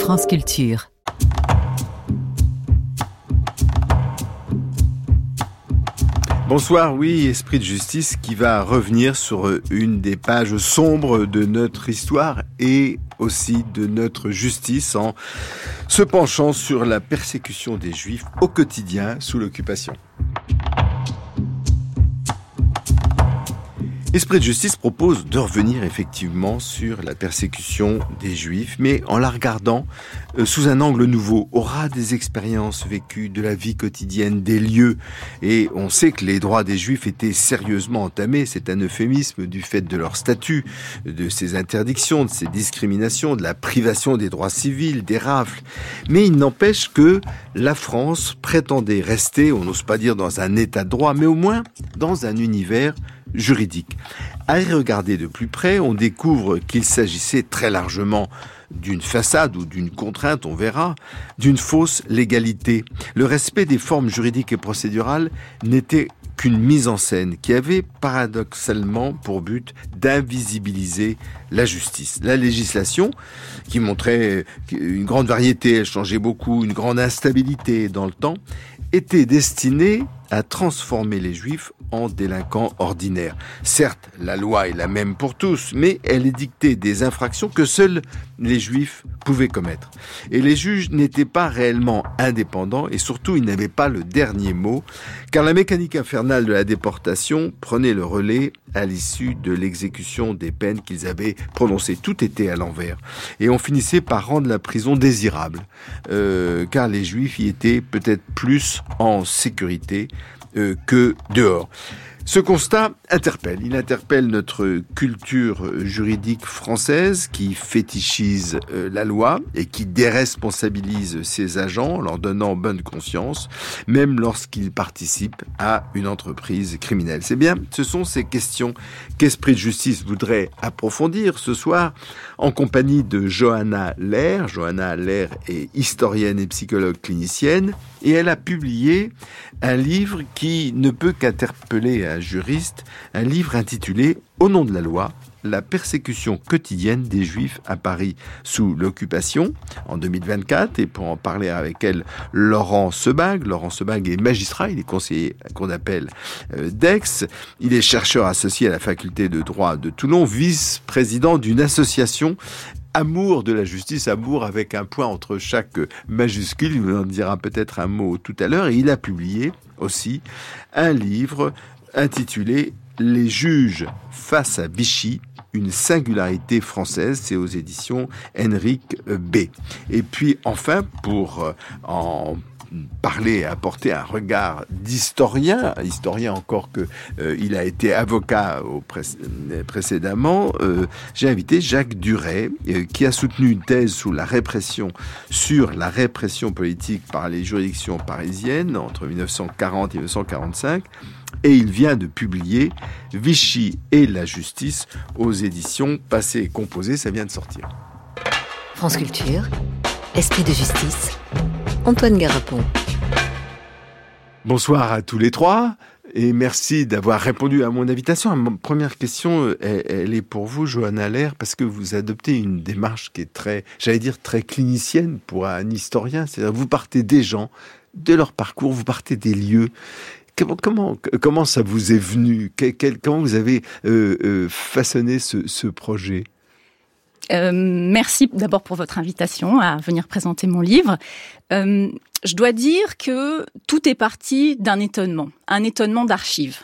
France Culture. Bonsoir, oui, Esprit de justice qui va revenir sur une des pages sombres de notre histoire et aussi de notre justice en se penchant sur la persécution des Juifs au quotidien sous l'occupation. Esprit de justice propose de revenir effectivement sur la persécution des Juifs, mais en la regardant sous un angle nouveau, au ras des expériences vécues, de la vie quotidienne, des lieux. Et on sait que les droits des Juifs étaient sérieusement entamés, c'est un euphémisme du fait de leur statut, de ces interdictions, de ces discriminations, de la privation des droits civils, des rafles. Mais il n'empêche que la France prétendait rester, on n'ose pas dire dans un état de droit, mais au moins dans un univers juridique. À y regarder de plus près, on découvre qu'il s'agissait très largement d'une façade ou d'une contrainte, on verra, d'une fausse légalité. Le respect des formes juridiques et procédurales n'était qu'une mise en scène qui avait paradoxalement pour but d'invisibiliser la justice. La législation, qui montrait une grande variété, elle changeait beaucoup, une grande instabilité dans le temps, était destinée à transformer les Juifs en délinquants ordinaires. Certes, la loi est la même pour tous, mais elle édictait des infractions que seuls les Juifs pouvaient commettre. Et les juges n'étaient pas réellement indépendants et surtout, ils n'avaient pas le dernier mot, car la mécanique infernale de la déportation prenait le relais à l'issue de l'exécution des peines qu'ils avaient prononcées. Tout était à l'envers. Et on finissait par rendre la prison désirable, car les Juifs y étaient peut-être plus en sécurité que dehors. Ce constat interpelle. Il interpelle notre culture juridique française qui fétichise la loi et qui déresponsabilise ses agents en leur donnant bonne conscience, même lorsqu'ils participent à une entreprise criminelle. C'est bien, ce sont ces questions qu'Esprit de justice voudrait approfondir ce soir en compagnie de Johanna Lehr. Johanna Lehr est historienne et psychologue clinicienne et elle a publié un livre qui ne peut qu'interpeller un juriste, un livre intitulé « Au nom de la loi, la persécution quotidienne des Juifs à Paris sous l'occupation » en 2024. Et pour en parler avec elle, Laurent Sebag. Laurent Sebag est magistrat, il est conseiller à la cour d'appel d'Aix. Il est chercheur associé à la faculté de droit de Toulon, vice-président d'une association Amour de la justice, amour avec un point entre chaque majuscule, il nous en dira peut-être un mot tout à l'heure, et il a publié aussi un livre intitulé « Les juges face à Vichy, une singularité française », c'est aux éditions Henrik B. Et puis enfin, pour en parler et apporter un regard d'historien encore que il a été avocat précédemment, j'ai invité Jacques Duret qui a soutenu une thèse sur la répression politique par les juridictions parisiennes entre 1940 et 1945. Et il vient de publier Vichy et la justice aux éditions Passé et Composé, ça vient de sortir. France Culture, Esprit de justice, Antoine Garapon. Bonsoir à tous les trois et merci d'avoir répondu à mon invitation. Ma première question, elle est pour vous, Johanna Lehr, parce que vous adoptez une démarche qui est très clinicienne pour un historien. C'est-à-dire vous partez des gens, de leur parcours, vous partez des lieux. Comment ça vous est venu ? Comment vous avez façonné ce projet ? Merci d'abord pour votre invitation à venir présenter mon livre. Je dois dire que tout est parti d'un étonnement, un étonnement d'archives.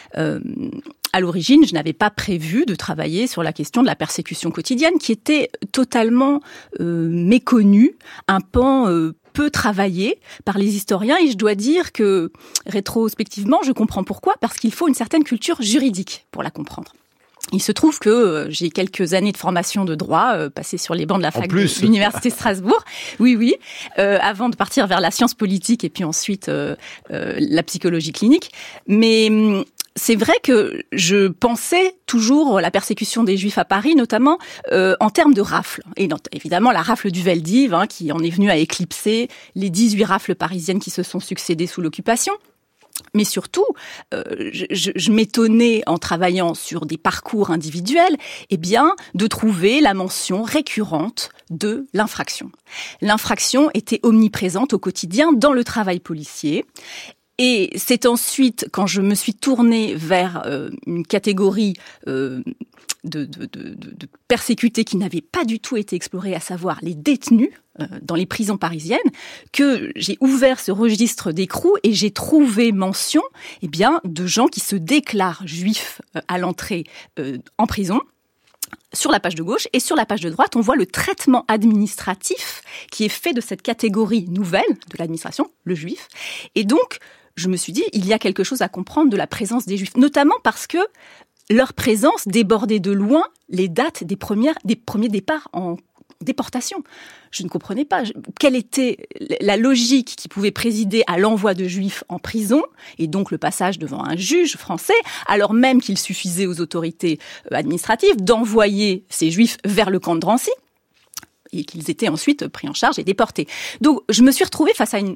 À l'origine, je n'avais pas prévu de travailler sur la question de la persécution quotidienne, qui était totalement méconnue, un pan peu travaillé par les historiens. Et je dois dire que, rétrospectivement, je comprends pourquoi, parce qu'il faut une certaine culture juridique pour la comprendre. Il se trouve que j'ai quelques années de formation de droit passées sur les bancs de la fac de l'université de Strasbourg. Oui. Avant de partir vers la science politique et puis ensuite la psychologie clinique. Mais c'est vrai que je pensais toujours la persécution des Juifs à Paris, notamment en termes de rafles. Et évidemment, la rafle du Veldiv, qui en est venue à éclipser les 18 rafles parisiennes qui se sont succédées sous l'occupation. Mais surtout, je m'étonnais en travaillant sur des parcours individuels, de trouver la mention récurrente de l'infraction. L'infraction était omniprésente au quotidien dans le travail policier. Et c'est ensuite, quand je me suis tournée vers une catégorie de persécutés qui n'avaient pas du tout été explorés, à savoir les détenus dans les prisons parisiennes, que j'ai ouvert ce registre d'écrous et j'ai trouvé mention de gens qui se déclarent juifs à l'entrée en prison. Sur la page de gauche et sur la page de droite, on voit le traitement administratif qui est fait de cette catégorie nouvelle de l'administration, le juif. Et donc, je me suis dit, il y a quelque chose à comprendre de la présence des juifs, notamment parce que leur présence débordait de loin les dates des premiers départs en déportation. Je ne comprenais pas quelle était la logique qui pouvait présider à l'envoi de juifs en prison, et donc le passage devant un juge français, alors même qu'il suffisait aux autorités administratives d'envoyer ces juifs vers le camp de Drancy, et qu'ils étaient ensuite pris en charge et déportés. Donc, je me suis retrouvée face à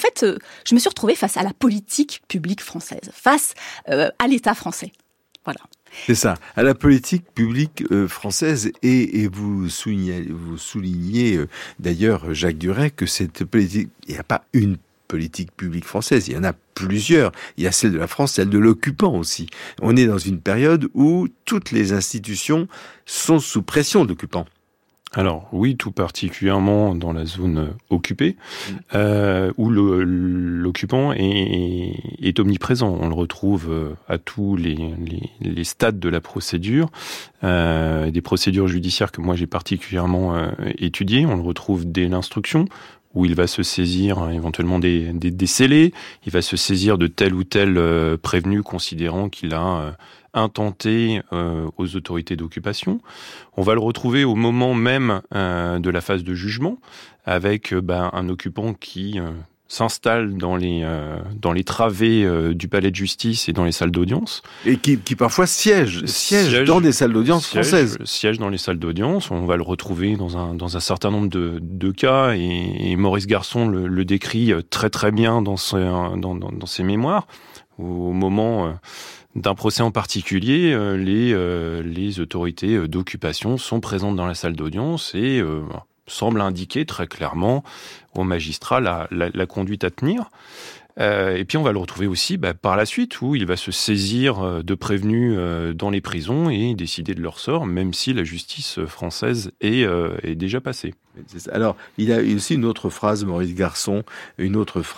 la politique publique française, face à l'État français. Voilà. C'est ça, à la politique publique française, et vous soulignez d'ailleurs, Jacques Duret, que cette politique, il n'y a pas une politique publique française, il y en a plusieurs. Il y a celle de la France, celle de l'occupant aussi. On est dans une période où toutes les institutions sont sous pression de l'occupant. Alors oui, tout particulièrement dans la zone occupée, où l'occupant est omniprésent. On le retrouve à tous les stades de la procédure, des procédures judiciaires que moi j'ai particulièrement étudiées. On le retrouve dès l'instruction, où il va se saisir éventuellement des scellés, il va se saisir de tel ou tel prévenu considérant qu'il a intenté aux autorités d'occupation. On va le retrouver au moment même de la phase de jugement, avec un occupant qui s'installe dans les travées du palais de justice et dans les salles d'audience. Et qui parfois siège dans des salles d'audience françaises. Siège dans les salles d'audience. On va le retrouver dans un certain nombre de cas, et Maurice Garçon le décrit très très bien dans ses mémoires. Au moment d'un procès en particulier, les autorités d'occupation sont présentes dans la salle d'audience et semblent indiquer très clairement au magistrat la conduite à tenir. Et puis on va le retrouver aussi par la suite, où il va se saisir de prévenus dans les prisons et décider de leur sort, même si la justice française est déjà passée. Alors, il y a aussi une autre phrase, Maurice Garçon, c'est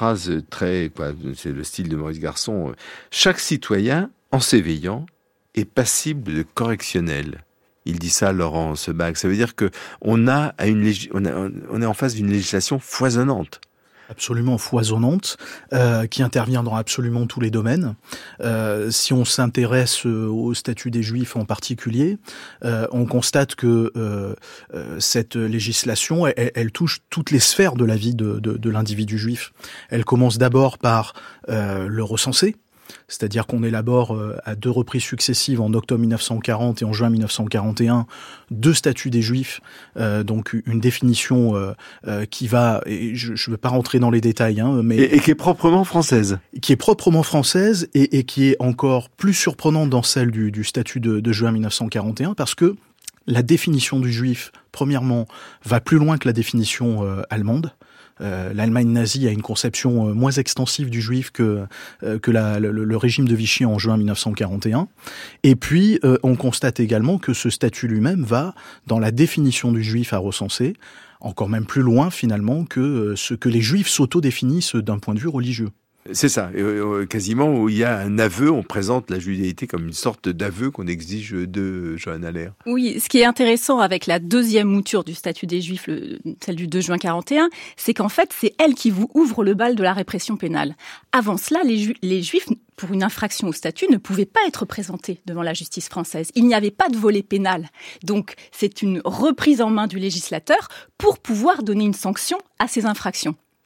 le style de Maurice Garçon. Chaque citoyen, en s'éveillant, est passible de correctionnel. Il dit ça, Laurent Sebag. Ça veut dire que on est en face d'une législation foisonnante. Absolument foisonnante, qui intervient dans absolument tous les domaines. Si on s'intéresse au statut des Juifs en particulier, on constate que cette législation, elle touche toutes les sphères de la vie de l'individu juif. Elle commence d'abord par le recenser, c'est-à-dire qu'on élabore à 2 reprises successives, en octobre 1940 et en juin 1941, 2 statuts des Juifs, donc une définition qui va, et je ne veux pas rentrer dans les détails, mais et qui est proprement française. Qui est proprement française et qui est encore plus surprenante dans celle du statut de juin 1941, parce que la définition du Juif, premièrement, va plus loin que la définition allemande. L'Allemagne nazie a une conception moins extensive du juif que le régime de Vichy en juin 1941. Et puis, on constate également que ce statut lui-même va, dans la définition du juif à recenser, encore même plus loin finalement que ce que les juifs s'auto-définissent d'un point de vue religieux. C'est ça, quasiment où il y a un aveu, on présente la judaïté comme une sorte d'aveu qu'on exige de Johann Haller. Oui, ce qui est intéressant avec la deuxième mouture du statut des Juifs, celle du 2 juin 41, c'est qu'en fait, c'est elle qui vous ouvre le bal de la répression pénale. Avant cela, les Juifs, pour une infraction au statut, ne pouvaient pas être présentés devant la justice française. Il n'y avait pas de volet pénal. Donc, c'est une reprise en main du législateur pour pouvoir donner une sanction à ces infractions.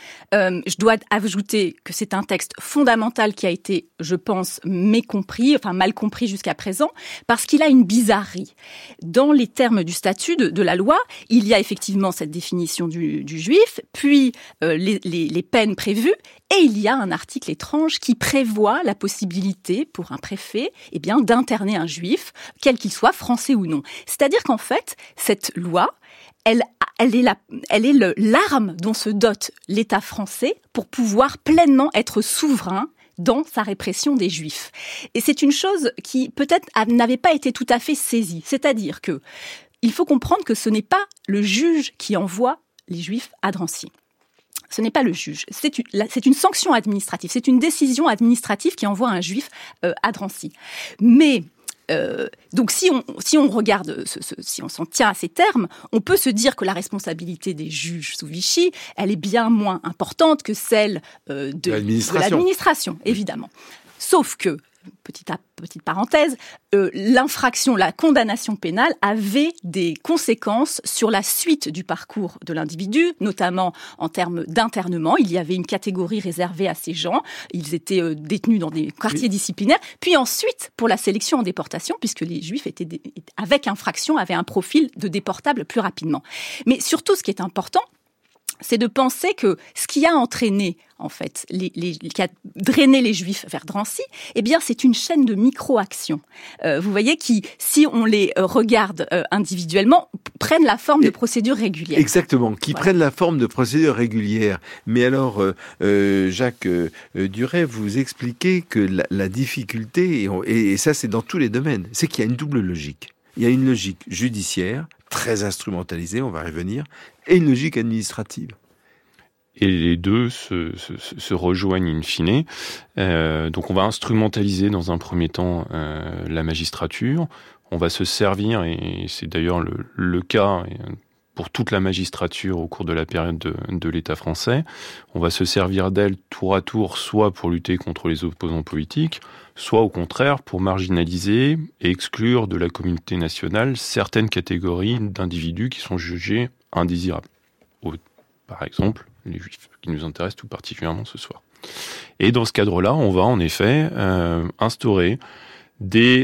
Je dois ajouter que c'est un texte fondamental qui a été, je pense, mal compris jusqu'à présent, parce qu'il a une bizarrerie. Dans les termes du statut de la loi, il y a effectivement cette définition du juif, puis les peines prévues, et il y a un article étrange qui prévoit la possibilité pour un préfet d'interner un juif, quel qu'il soit, français ou non. C'est-à-dire qu'en fait, cette loi, elle est l'arme dont se dote l'État français pour pouvoir pleinement être souverain dans sa répression des Juifs. Et c'est une chose qui peut-être n'avait pas été tout à fait saisie. C'est-à-dire que il faut comprendre que ce n'est pas le juge qui envoie les Juifs à Drancy. Ce n'est pas le juge, c'est une sanction administrative, c'est une décision administrative qui envoie un juif à Drancy. Mais donc si on regarde, si on s'en tient à ces termes, on peut se dire que la responsabilité des juges sous Vichy, elle est bien moins importante que celle de l'administration, évidemment. Sauf que, petite parenthèse, l'infraction, la condamnation pénale avait des conséquences sur la suite du parcours de l'individu, notamment en termes d'internement. Il y avait une catégorie réservée à ces gens. Ils étaient détenus dans des quartiers disciplinaires. Puis ensuite, pour la sélection en déportation, puisque les Juifs avec infraction, avaient un profil de déportable plus rapidement. Mais surtout, ce qui est important, c'est de penser que ce qui a entraîné, en fait, qui a drainé les Juifs vers Drancy, c'est une chaîne de micro-actions. Vous voyez, qui, si on les regarde individuellement, prennent la forme de procédures régulières. Exactement, qui prennent la forme de procédures régulières. Mais alors, Jacques Duret, vous expliquez que la difficulté, et ça c'est dans tous les domaines, c'est qu'il y a une double logique. Il y a une logique judiciaire, très instrumentalisée, on va y revenir, et une logique administrative. Et les deux se rejoignent in fine. Donc on va instrumentaliser dans un premier temps la magistrature. On va se servir, et c'est d'ailleurs le cas pour toute la magistrature au cours de la période de l'État français, on va se servir d'elle tour à tour, soit pour lutter contre les opposants politiques, soit au contraire pour marginaliser et exclure de la communauté nationale certaines catégories d'individus qui sont jugés indésirables. Par exemple, les Juifs, qui nous intéressent tout particulièrement ce soir. Et dans ce cadre-là, on va en effet instaurer des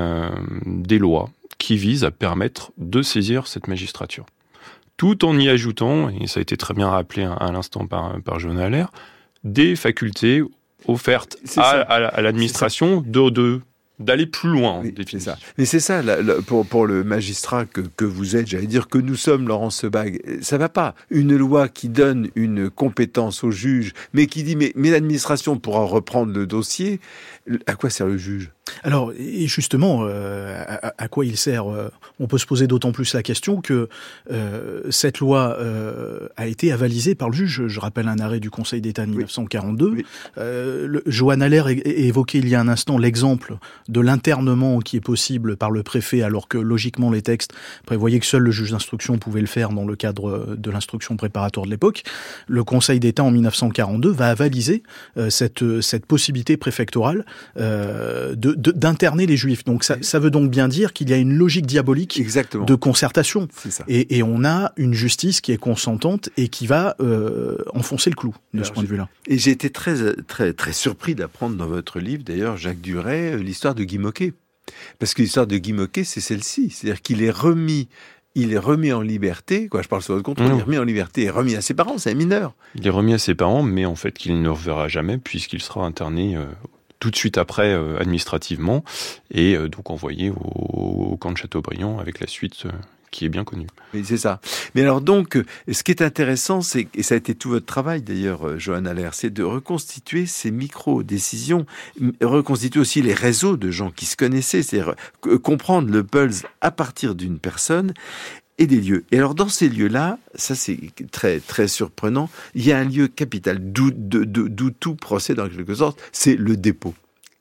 lois qui visent à permettre de saisir cette magistrature. Tout en y ajoutant, et ça a été très bien rappelé à l'instant par Johanna Aller, des facultés offertes à l'administration d'aller plus loin. Oui, c'est ça. Mais c'est ça, pour le magistrat que vous êtes, j'allais dire que nous sommes, Laurence Sebag, ça va pas. Une loi qui donne une compétence au juge, mais qui dit mais l'administration pourra reprendre le dossier, à quoi sert le juge ? Alors, et justement, à quoi il sert ? On peut se poser d'autant plus la question que cette loi a été avalisée par le juge. Je rappelle un arrêt du Conseil d'État de 1942. Oui. Johanna Aller évoquait il y a un instant l'exemple de l'internement qui est possible par le préfet, alors que logiquement les textes prévoyaient que seul le juge d'instruction pouvait le faire dans le cadre de l'instruction préparatoire de l'époque. Le Conseil d'État en 1942 va avaliser cette possibilité préfectorale d'interner les Juifs. Donc ça veut donc bien dire qu'il y a une logique diabolique de concertation. C'est ça. Et on a une justice qui est consentante et qui va enfoncer le clou de ce point de vue-là. Et j'ai été très, très, très surpris d'apprendre dans votre livre, d'ailleurs, Jacques Duret, l'histoire de Guy Môquet. Parce que l'histoire de Guy Môquet, c'est celle-ci. C'est-à-dire qu'il est remis en liberté, je parle sous votre contrôle, il est remis en liberté et remis à ses parents, c'est un mineur. Il est remis à ses parents, mais en fait qu'il ne reverra jamais puisqu'il sera interné tout de suite après administrativement et donc envoyé au camp de Châteaubriand avec la suite qui est bien connue. Oui, c'est ça. Mais alors donc, ce qui est intéressant, et ça a été tout votre travail d'ailleurs, Johanna Aller, c'est de reconstituer ces micro-décisions, reconstituer aussi les réseaux de gens qui se connaissaient, c'est-à-dire comprendre le pulse à partir d'une personne et des lieux. Et alors dans ces lieux-là, ça c'est très très surprenant, il y a un lieu capital d'où tout procède en quelque sorte, c'est le dépôt.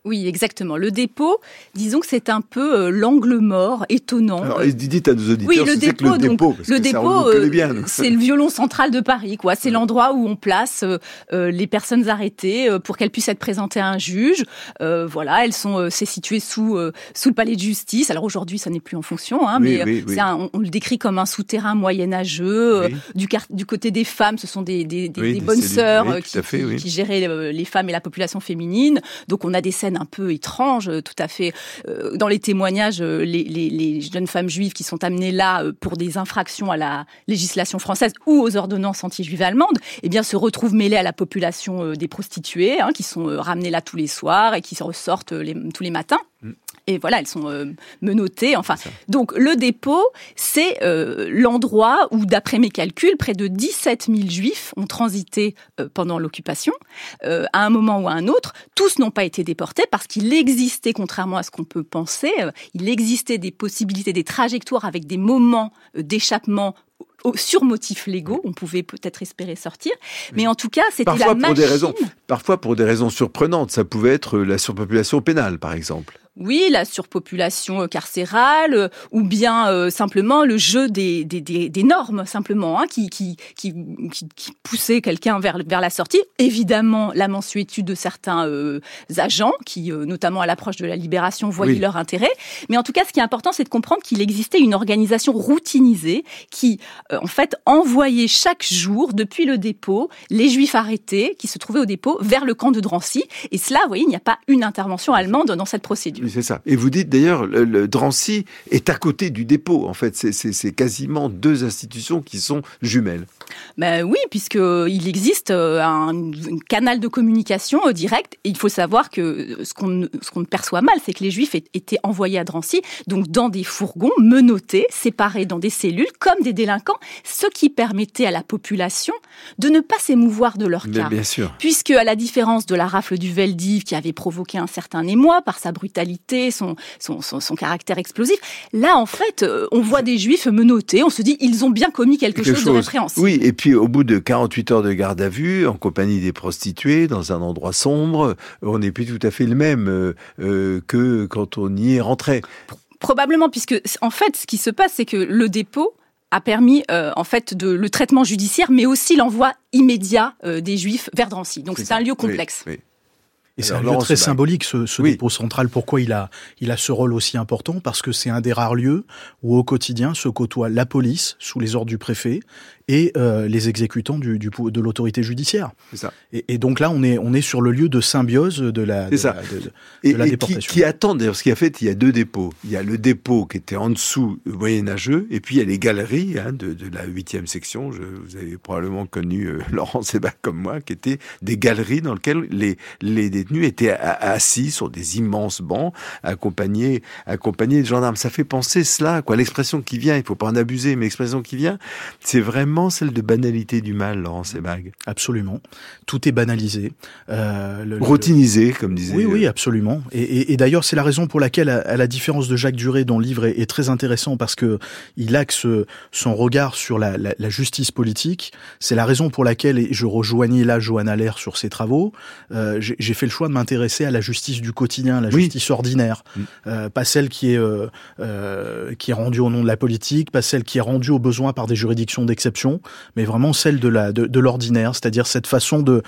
Oui, exactement. Le dépôt, disons que c'est un peu l'angle mort, étonnant. Alors, dites à nos auditeurs le dépôt, c'est le violon central de Paris, quoi. C'est l'endroit où on place les personnes arrêtées pour qu'elles puissent être présentées à un juge. Voilà, c'est situé sous le palais de justice. Alors aujourd'hui, ça n'est plus en fonction, mais on le décrit comme un souterrain moyenâgeux. Du côté des femmes, ce sont des bonnes sœurs qui géraient les femmes et la population féminine. Donc on a des scènes un peu étranges, tout à fait. Dans les témoignages, les jeunes femmes juives qui sont amenées là pour des infractions à la législation française ou aux ordonnances anti-juives allemandes, eh bien se retrouvent mêlées à la population des prostituées, qui sont ramenées là tous les soirs et qui se ressortent tous les matins. Et voilà, elles sont menottées. Enfin, donc le dépôt, c'est l'endroit où, d'après mes calculs, près de 17 000 juifs ont transité pendant l'occupation, à un moment ou à un autre. Tous n'ont pas été déportés parce qu'il existait, contrairement à ce qu'on peut penser, il existait des possibilités, des trajectoires avec des moments d'échappement sur motifs légaux, on pouvait peut-être espérer sortir, mais en tout cas, c'était la machine. Parfois pour des raisons surprenantes, ça pouvait être la surpopulation pénale, par exemple. Oui, la surpopulation carcérale, ou bien simplement le jeu des normes, simplement, qui poussait quelqu'un vers la sortie. Évidemment, la mansuétude de certains agents, qui, notamment à l'approche de la libération, voyaient leur intérêt. Mais en tout cas, ce qui est important, c'est de comprendre qu'il existait une organisation routinisée qui, en fait, envoyait chaque jour, depuis le dépôt, les Juifs arrêtés qui se trouvaient au dépôt vers le camp de Drancy. Et cela, vous voyez, il n'y a pas une intervention allemande dans cette procédure. C'est ça. Et vous dites d'ailleurs, le Drancy est à côté du dépôt. En fait, c'est quasiment deux institutions qui sont jumelles. Ben oui, puisqu'il existe un canal de communication direct. Et il faut savoir que ce qu'on perçoit mal, c'est que les Juifs étaient envoyés à Drancy, donc dans des fourgons menottés, séparés dans des cellules, comme des délinquants, ce qui permettait à la population de ne pas s'émouvoir de leur cas. Bien sûr. Puisque, à la différence de la rafle du Veldiv, qui avait provoqué un certain émoi par sa brutalité, son caractère explosif. Là, en fait, on voit des Juifs menottés, on se dit, ils ont bien commis quelque chose de répréhensible. Oui, et puis au bout de 48 heures de garde à vue, en compagnie des prostituées, dans un endroit sombre, on n'est plus tout à fait le même que quand on y est rentré. Probablement, puisque, en fait, ce qui se passe, c'est que le dépôt a permis, en fait, le traitement judiciaire, mais aussi l'envoi immédiat des Juifs vers Drancy. Donc, c'est un lieu complexe. Oui. Et c'est un lieu très symbolique, ce dépôt central. Pourquoi il a ce rôle aussi important? Parce que c'est un des rares lieux où, au quotidien, se côtoient la police, sous les ordres du préfet, et les exécutants de l'autorité judiciaire. C'est ça. Et donc là, on est sur le lieu de symbiose de la déportation. Qui attend, d'ailleurs, ce qu'il y a fait, il y a deux dépôts. Il y a le dépôt qui était en dessous, moyenâgeux, et puis il y a les galeries de la 8e section. Vous avez probablement connu Laurent Sebag comme moi, qui étaient des galeries dans lesquelles les détenus étaient assis sur des immenses bancs, accompagnés de gendarmes. Ça fait penser cela, quoi. L'expression qui vient, il faut pas en abuser, mais l'expression qui vient, c'est vraiment celle de banalité du mal, Laurent Sebag. Absolument. Tout est banalisé. Routinisé, comme disait. Oui, absolument. Et d'ailleurs, c'est la raison pour laquelle, à la différence de Jacques Duré, dont le livre est très intéressant, parce que il axe son regard sur la justice politique. C'est la raison pour laquelle, et je rejoignais là Johanna Lehr sur ses travaux, j'ai fait le choix de m'intéresser à la justice du quotidien, la justice ordinaire, pas celle qui est rendue au nom de la politique, pas celle qui est rendue au besoin par des juridictions d'exception, mais vraiment celle de l'ordinaire, c'est-à-dire cette façon de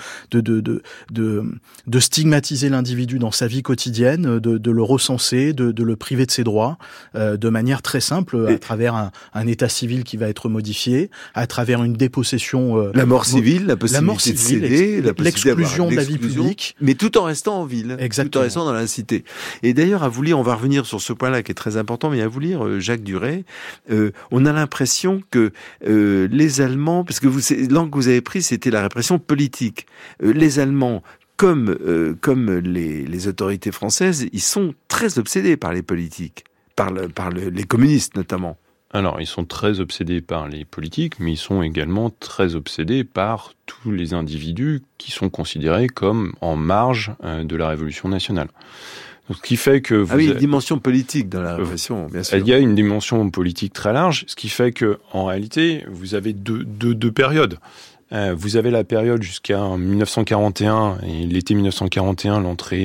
stigmatiser l'individu dans sa vie quotidienne, de le recenser, de le priver de ses droits, de manière très simple, à travers un état civil qui va être modifié, à travers une dépossession, la mort civile, la possibilité de céder, l'exclusion de la vie publique, mais tout en restant en ville, tout en restant dans la cité. Et d'ailleurs, à vous lire, on va revenir sur ce point-là qui est très important, mais à vous lire Jacques Duré, on a l'impression que les Allemands, parce que l'angle que vous avez pris, c'était la répression politique. Les Allemands, comme les autorités françaises, ils sont très obsédés par les politiques, par les communistes notamment. Alors, ils sont très obsédés par les politiques, mais ils sont également très obsédés par tous les individus qui sont considérés comme en marge de la Révolution nationale. Donc, ce qui fait que il y a une dimension politique dans la répression, bien sûr. Il y a une dimension politique très large, ce qui fait que, en réalité, vous avez deux périodes. Vous avez la période jusqu'à 1941 et l'été 1941, l'entrée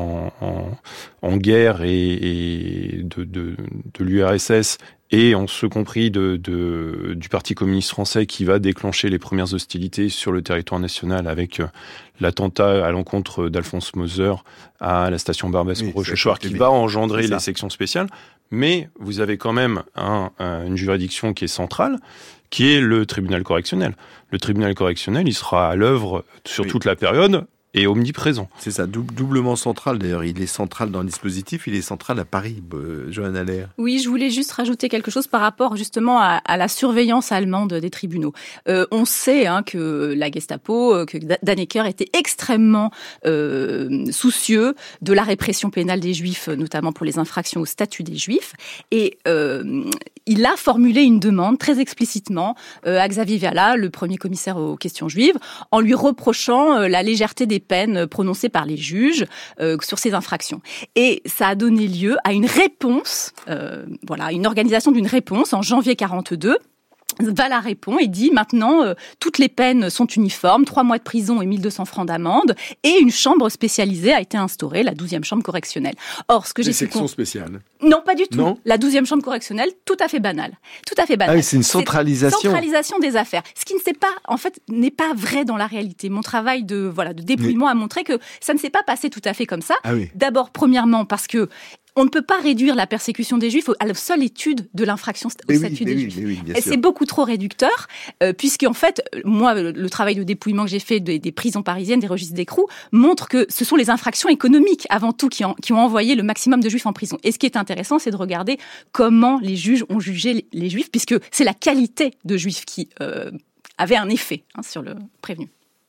en guerre et de l'URSS et en ce compris du Parti communiste français qui va déclencher les premières hostilités sur le territoire national avec l'attentat à l'encontre d'Alphonse Moser à la station Barbès-Rochechouart qui va engendrer les sections spéciales. Mais vous avez quand même une juridiction qui est centrale, qui est le tribunal correctionnel. Le tribunal correctionnel, il sera à l'œuvre sur toute la période et omniprésent. C'est ça, doublement central d'ailleurs. Il est central dans le dispositif, il est central à Paris, Johanna Lehr. Oui, je voulais juste rajouter quelque chose par rapport justement à la surveillance allemande des tribunaux. On sait que la Gestapo, que Dannecker était extrêmement soucieux de la répression pénale des Juifs, notamment pour les infractions au statut des Juifs. Et il a formulé une demande très explicitement à Xavier Viala, le premier commissaire aux questions juives, en lui reprochant la légèreté des peines prononcées par les juges sur ces infractions. Et ça a donné lieu à une réponse, une organisation d'une réponse en janvier 42. Viala répond et dit maintenant toutes les peines sont uniformes, 3 mois de prison et 1200 francs d'amende, et une chambre spécialisée a été instaurée, la 12e chambre correctionnelle. Or, ce que j'ai section spéciale. Non, pas du tout. Non. La 12e chambre correctionnelle, tout à fait banale. Tout à fait banale. Ah oui, c'est une centralisation. C'est une centralisation des affaires. Ce qui n'est pas vrai dans la réalité. Mon travail de dépouillement a montré que ça ne s'est pas passé tout à fait comme ça. Ah oui. D'abord, premièrement, parce que on ne peut pas réduire la persécution des Juifs à la seule étude de l'infraction au statut des Juifs. Et c'est beaucoup trop réducteur, puisqu'en fait, moi, le travail de dépouillement que j'ai fait des prisons parisiennes, des registres d'écrou, montre que ce sont les infractions économiques, avant tout, qui ont envoyé le maximum de Juifs en prison. Et ce qui est intéressant, c'est de regarder comment les juges ont jugé les Juifs, puisque c'est la qualité de Juifs qui avait un effet sur le prévenu.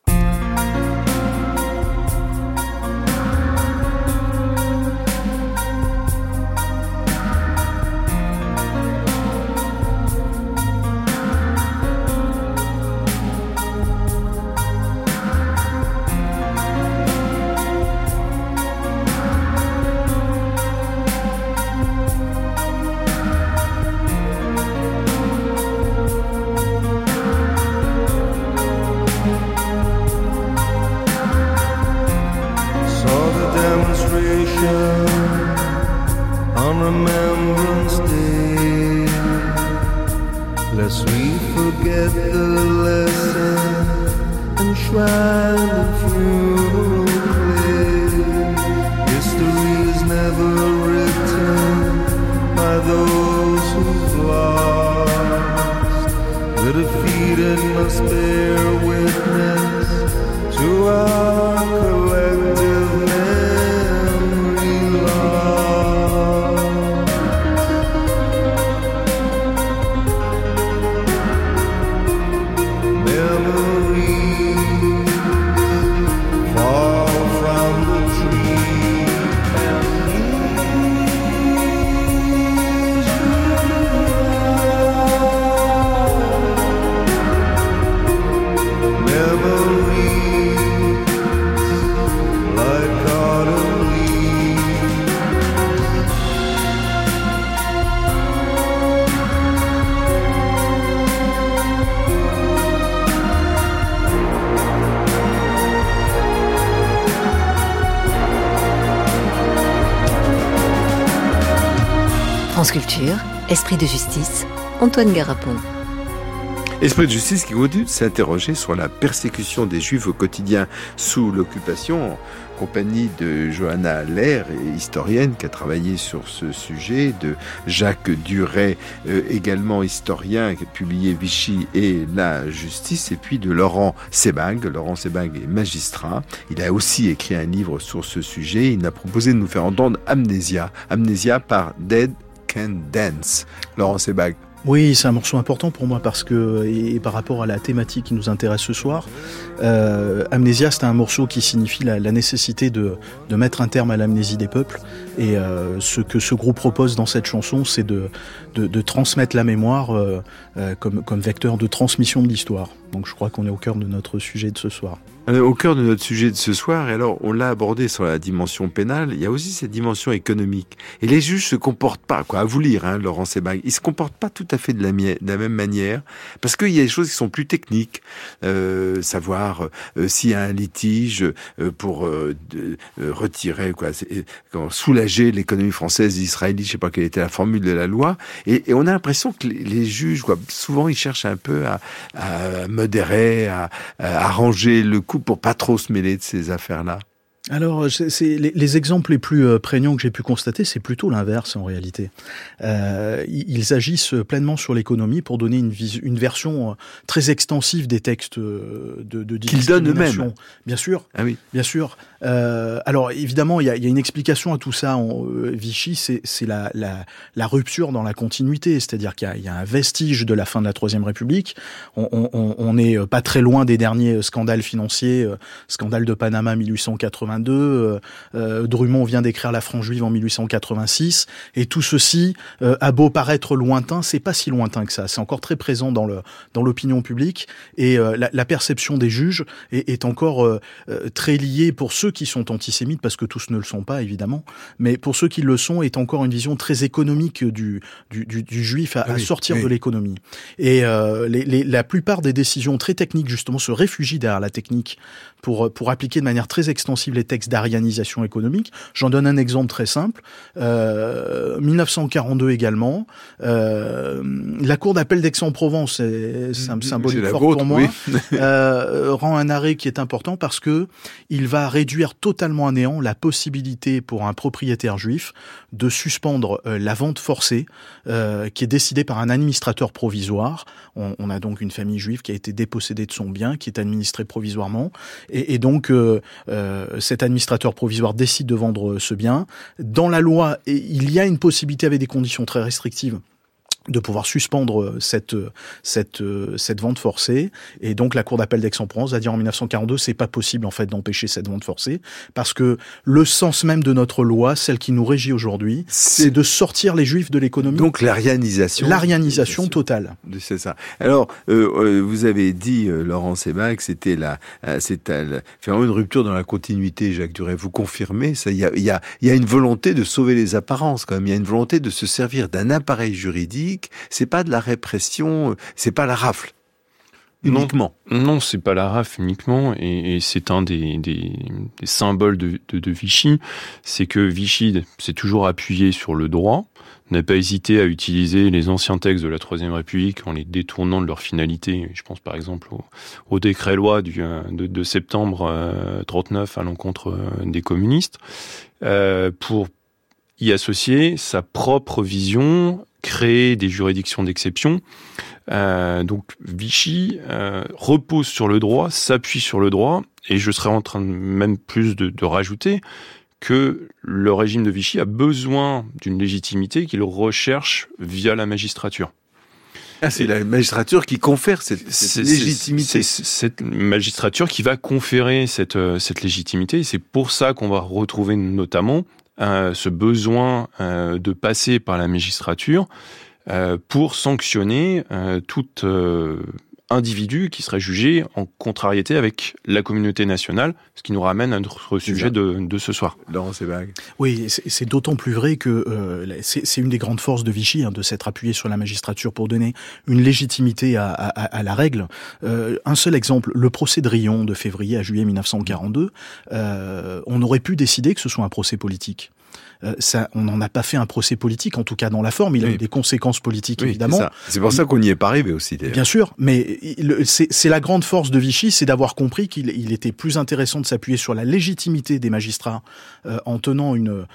On Remembrance Day, lest we forget the lesson enshrined in funeral clay. History is never written by those who've lost. The defeated must bear witness to our collective memory loss. Memories fall from the tree and leaves you. Memories like autumn leaves. France Culture, Esprit de justice, Antoine Garapon. Esprit de justice qui continue de s'interroger sur la persécution des Juifs au quotidien sous l'occupation, en compagnie de Johanna Lehr, historienne qui a travaillé sur ce sujet, de Jacques Duret, également historien, qui a publié Vichy et la justice, et puis de Laurent Sebag. Laurent Sebag est magistrat. Il a aussi écrit un livre sur ce sujet. Il a proposé de nous faire entendre Amnésia. Amnésia par Dead Can Dance. Laurent Sebag. Oui, c'est un morceau important pour moi parce que, et par rapport à la thématique qui nous intéresse ce soir, Amnésia, c'est un morceau qui signifie la nécessité de mettre un terme à l'amnésie des peuples. Et ce que ce groupe propose dans cette chanson, c'est de transmettre la mémoire comme vecteur de transmission de l'histoire. Donc je crois qu'on est au cœur de notre sujet de ce soir. Au cœur de notre sujet de ce soir, et alors on l'a abordé sur la dimension pénale, il y a aussi cette dimension économique. Et les juges se comportent pas, à vous lire, Laurent Sebag, ils se comportent pas tout à fait de la même manière, parce qu'il y a des choses qui sont plus techniques, savoir s'il y a un litige pour retirer, soulager l'économie française, israélite, je sais pas quelle était la formule de la loi, et on a l'impression que les juges, souvent ils cherchent un peu à modérer, à arranger le coup pour pas trop se mêler de ces affaires-là. Alors, c'est les exemples les plus prégnants que j'ai pu constater, c'est plutôt l'inverse en réalité. Ils agissent pleinement sur l'économie pour donner une version très extensive des textes de qu'ils donnent eux-mêmes. Bien sûr. Ah oui. Bien sûr. Alors évidemment, il y a une explication à tout ça. Vichy, c'est la rupture dans la continuité, c'est-à-dire qu'il y a un vestige de la fin de la Troisième République. On n'est pas très loin des derniers scandales financiers, scandale de Panama 1882. Drummond vient d'écrire La France juive en 1886, et tout ceci a beau paraître lointain, c'est pas si lointain que ça. C'est encore très présent dans l'opinion publique, et la perception des juges est encore très liée, pour ceux qui sont antisémites, parce que tous ne le sont pas évidemment, mais pour ceux qui le sont, est encore une vision très économique du juif à sortir de l'économie. Et la plupart des décisions très techniques justement se réfugient derrière la technique pour appliquer de manière très extensive les textes d'arianisation économique. J'en donne un exemple très simple. 1942 également, la Cour d'appel d'Aix-en-Provence, c'est un symbolique fort pour moi, rend un arrêt qui est important parce que il va réduire totalement à néant la possibilité pour un propriétaire juif de suspendre la vente forcée qui est décidée par un administrateur provisoire. On a donc une famille juive qui a été dépossédée de son bien, qui est administrée provisoirement, et donc cet administrateur provisoire décide de vendre ce bien. Dans la loi, il y a une possibilité avec des conditions très restrictives de pouvoir suspendre cette vente forcée, et donc la Cour d'appel d'Aix-en-Provence a dit en 1942 c'est pas possible en fait d'empêcher cette vente forcée, parce que le sens même de notre loi, celle qui nous régit aujourd'hui, c'est de sortir les Juifs de l'économie. Donc l'arianisation totale. C'est ça. Alors vous avez dit Laurent Sebag que c'était vraiment une rupture dans la continuité. Jacques Duret, vous confirmez ça? Il y a une volonté de sauver les apparences quand même. Il y a une volonté de se servir d'un appareil juridique. C'est pas de la répression, c'est pas la rafle uniquement. Non, c'est pas la rafle uniquement, et c'est un des symboles de Vichy, c'est que Vichy s'est toujours appuyé sur le droit, n'a pas hésité à utiliser les anciens textes de la Troisième République en les détournant de leur finalité. Je pense par exemple au décret-loi de septembre 39 à l'encontre des communistes, pour y associer sa propre vision, créer des juridictions d'exception. Donc Vichy repose sur le droit, s'appuie sur le droit, et je serais en train même plus de rajouter que le régime de Vichy a besoin d'une légitimité qu'il recherche via la magistrature. C'est la magistrature qui confère cette légitimité. C'est cette magistrature qui va conférer cette légitimité. C'est pour ça qu'on va retrouver notamment ce besoin de passer par la magistrature pour sanctionner tout individu qui serait jugé en contrariété avec la communauté nationale, ce qui nous ramène à notre sujet de ce soir. Laurent Sebag. Oui, c'est d'autant plus vrai que c'est une des grandes forces de Vichy, de s'être appuyé sur la magistrature pour donner une légitimité à la règle. Un seul exemple, le procès de Riom de février à juillet 1942, on aurait pu décider que ce soit un procès politique. On n'en a pas fait un procès politique, en tout cas dans la forme. Il a eu des conséquences politiques, évidemment. C'est pour ça qu'on n'y est pas arrivé aussi, d'ailleurs. Bien sûr, mais c'est la grande force de Vichy, c'est d'avoir compris qu'il était plus intéressant de s'appuyer sur la légitimité des magistrats en tenant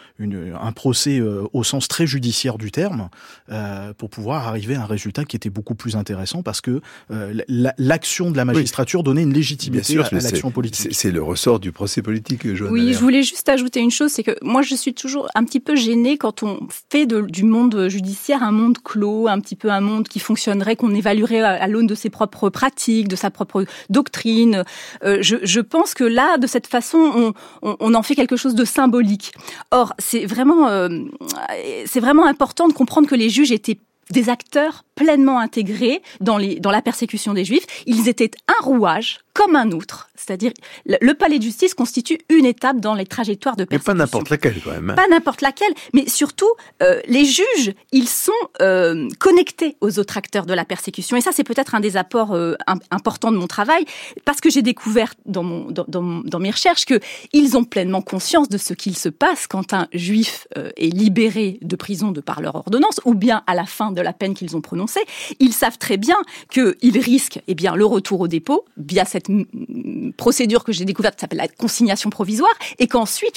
un procès au sens très judiciaire du terme, pour pouvoir arriver à un résultat qui était beaucoup plus intéressant, parce que l'action de la magistrature donnait une légitimité à l'action politique. C'est le ressort du procès politique, Joanne. Oui, je voulais juste ajouter une chose, c'est que moi je suis toujours un petit peu gênée quand on fait du monde judiciaire un monde clos, un petit peu un monde qui fonctionnerait, qu'on évaluerait à l'aune de ses propres pratiques, de sa propre doctrine. Je pense que là, de cette façon, on en fait quelque chose de symbolique. Or, c'est vraiment important de comprendre que les juges étaient des acteurs pleinement intégrés dans la persécution des Juifs. Ils étaient un rouage comme un autre, c'est-à-dire le palais de justice constitue une étape dans les trajectoires de persécution. Mais pas n'importe laquelle quand même. Pas n'importe laquelle, mais surtout les juges, ils sont connectés aux autres acteurs de la persécution. Et ça, c'est peut-être un des apports importants de mon travail, parce que j'ai découvert dans mes recherches qu'ils ont pleinement conscience de ce qu'il se passe quand un juif est libéré de prison de par leur ordonnance, ou bien à la fin de la peine qu'ils ont prononcée. Ils savent très bien qu'ils risquent le retour au dépôt via cette procédure que j'ai découverte qui s'appelle la consignation provisoire, et qu'ensuite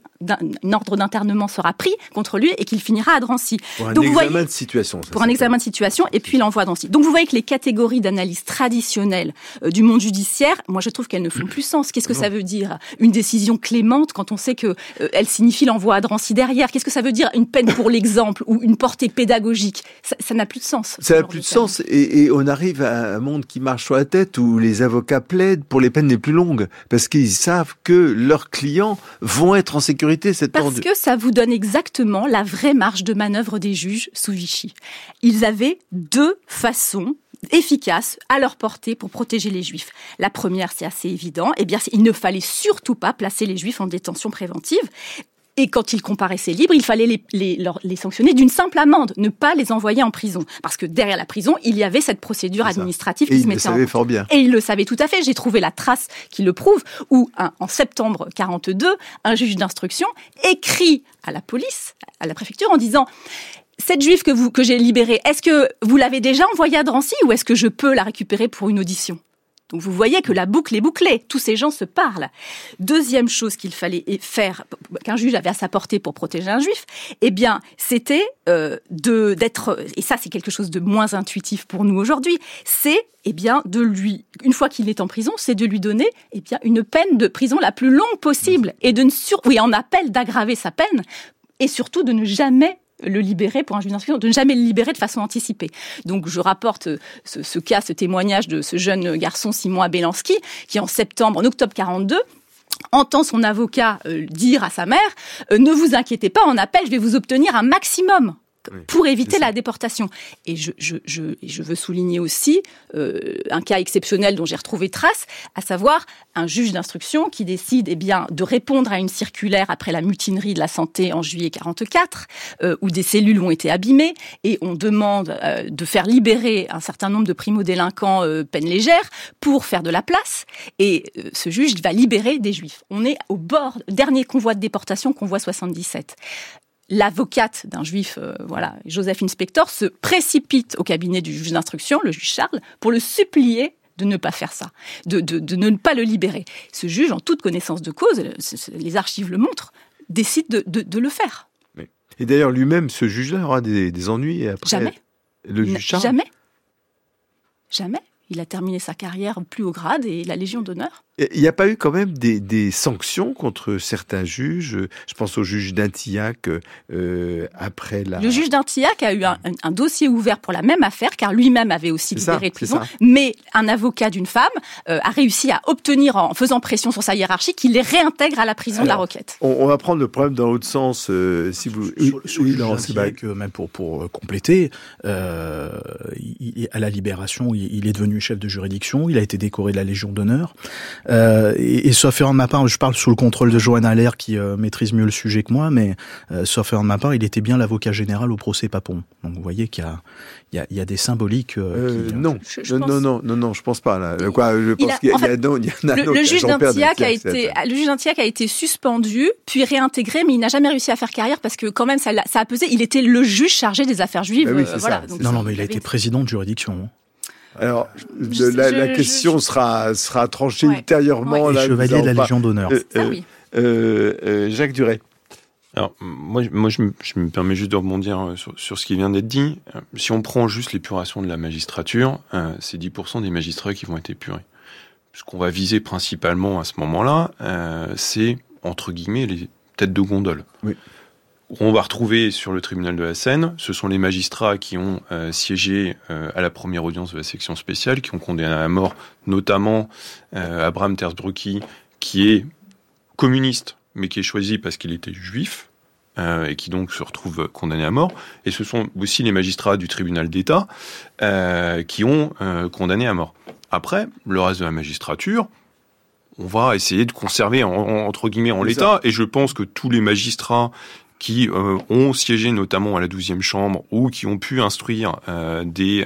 un ordre d'internement sera pris contre lui et qu'il finira à Drancy. Pour un examen de situation. Pour un examen de situation, et puis l'envoi à Drancy. Donc vous voyez que les catégories d'analyse traditionnelles du monde judiciaire, moi je trouve qu'elles ne font plus sens. Qu'est-ce que ça veut dire une décision clémente quand on sait que elle signifie l'envoi à Drancy derrière? Qu'est-ce que ça veut dire une peine pour l'exemple ou une portée pédagogique? Ça n'a plus de sens. Ça n'a plus de sens, et on arrive à un monde qui marche sur la tête où les avocats plaident pour les peines les plus longues parce qu'ils savent que leurs clients vont être en sécurité. Parce que ça vous donne exactement la vraie marge de manœuvre des juges sous Vichy. Ils avaient deux façons efficaces à leur portée pour protéger les Juifs. La première, c'est assez évident, il ne fallait surtout pas placer les Juifs en détention préventive. Et quand ils comparaissaient libres, il fallait les sanctionner d'une simple amende, ne pas les envoyer en prison. Parce que derrière la prison, il y avait cette procédure administrative qui se mettait en place. Et ils le savaient fort bien. Et ils le savaient tout à fait. J'ai trouvé la trace qui le prouve, où en septembre 42, un juge d'instruction écrit à la police, à la préfecture, en disant... Cette juive que j'ai libérée, est-ce que vous l'avez déjà envoyée à Drancy ou est-ce que je peux la récupérer pour une audition ? Donc vous voyez que la boucle est bouclée. Tous ces gens se parlent. Deuxième chose qu'il fallait faire, qu'un juge avait à sa portée pour protéger un juif, c'était d'être, et ça c'est quelque chose de moins intuitif pour nous aujourd'hui, c'est de lui, une fois qu'il est en prison, c'est de lui donner une peine de prison la plus longue possible et en appel d'aggraver sa peine et surtout de ne jamais le libérer pour un juge d'instruction, de ne jamais le libérer de façon anticipée. Donc je rapporte ce témoignage de ce jeune garçon Simon Abelansky, qui en octobre 42, entend son avocat dire à sa mère « Ne vous inquiétez pas, en appel, je vais vous obtenir un maximum ». Pour éviter la déportation. Et je veux souligner aussi un cas exceptionnel dont j'ai retrouvé trace, à savoir un juge d'instruction qui décide de répondre à une circulaire après la mutinerie de la santé en juillet 44, où des cellules ont été abîmées, et on demande de faire libérer un certain nombre de primo-délinquants peine légère pour faire de la place. Et ce juge va libérer des juifs. On est au bord, dernier convoi de déportation, convoi 77. L'avocate d'un juif, Joseph Inspector, se précipite au cabinet du juge d'instruction, le juge Charles, pour le supplier de ne pas faire ça, de ne pas le libérer. Ce juge, en toute connaissance de cause, les archives le montrent, décide de le faire. Et d'ailleurs, lui-même, ce juge-là aura des ennuis après. Jamais. Le juge Charles. Jamais. Il a terminé sa carrière au plus haut grade et la Légion d'honneur. Il n'y a pas eu quand même des sanctions contre certains juges? Je pense au juge d'Intillac après la... Le juge d'Intillac a eu un dossier ouvert pour la même affaire, car lui-même avait aussi libéré de prison. Mais un avocat d'une femme a réussi à obtenir, en faisant pression sur sa hiérarchie, qu'il les réintègre à la prison de la Roquette. On va prendre le problème dans l'autre sens. Si vous... Même pour compléter, à la Libération, il est devenu chef de juridiction, il a été décoré de la Légion d'honneur. Et sauf erreur de ma part, je parle sous le contrôle de Johan Haller qui maîtrise mieux le sujet que moi, mais sauf erreur de ma part, il était bien l'avocat général au procès Papon. Donc vous voyez qu'il y a des symboliques. Non, je pense pas là. Je pense qu'il y a le juge d'Intillac a été suspendu, puis réintégré, mais il n'a jamais réussi à faire carrière parce que quand même ça a pesé. Il était le juge chargé des affaires juives. Mais il a été président de juridiction. Alors, la question sera tranchée ultérieurement. Ouais. Chevalier de la Légion d'honneur. Jacques Duret. Alors, moi je me permets juste de rebondir sur ce qui vient d'être dit. Si on prend juste l'épuration de la magistrature, c'est 10% des magistrats qui vont être épurés. Ce qu'on va viser principalement à ce moment-là, c'est, entre guillemets, les têtes de gondole. Oui. On va retrouver sur le tribunal de la Seine, ce sont les magistrats qui ont siégé à la première audience de la section spéciale, qui ont condamné à mort notamment Abraham Terzbrucki, qui est communiste, mais qui est choisi parce qu'il était juif, et qui donc se retrouvent condamnés à mort. Et ce sont aussi les magistrats du tribunal d'État qui ont condamné à mort. Après, le reste de la magistrature, on va essayer de conserver entre guillemets en l'état. Et je pense que tous les magistrats qui ont siégé notamment à la 12e chambre ou qui ont pu instruire des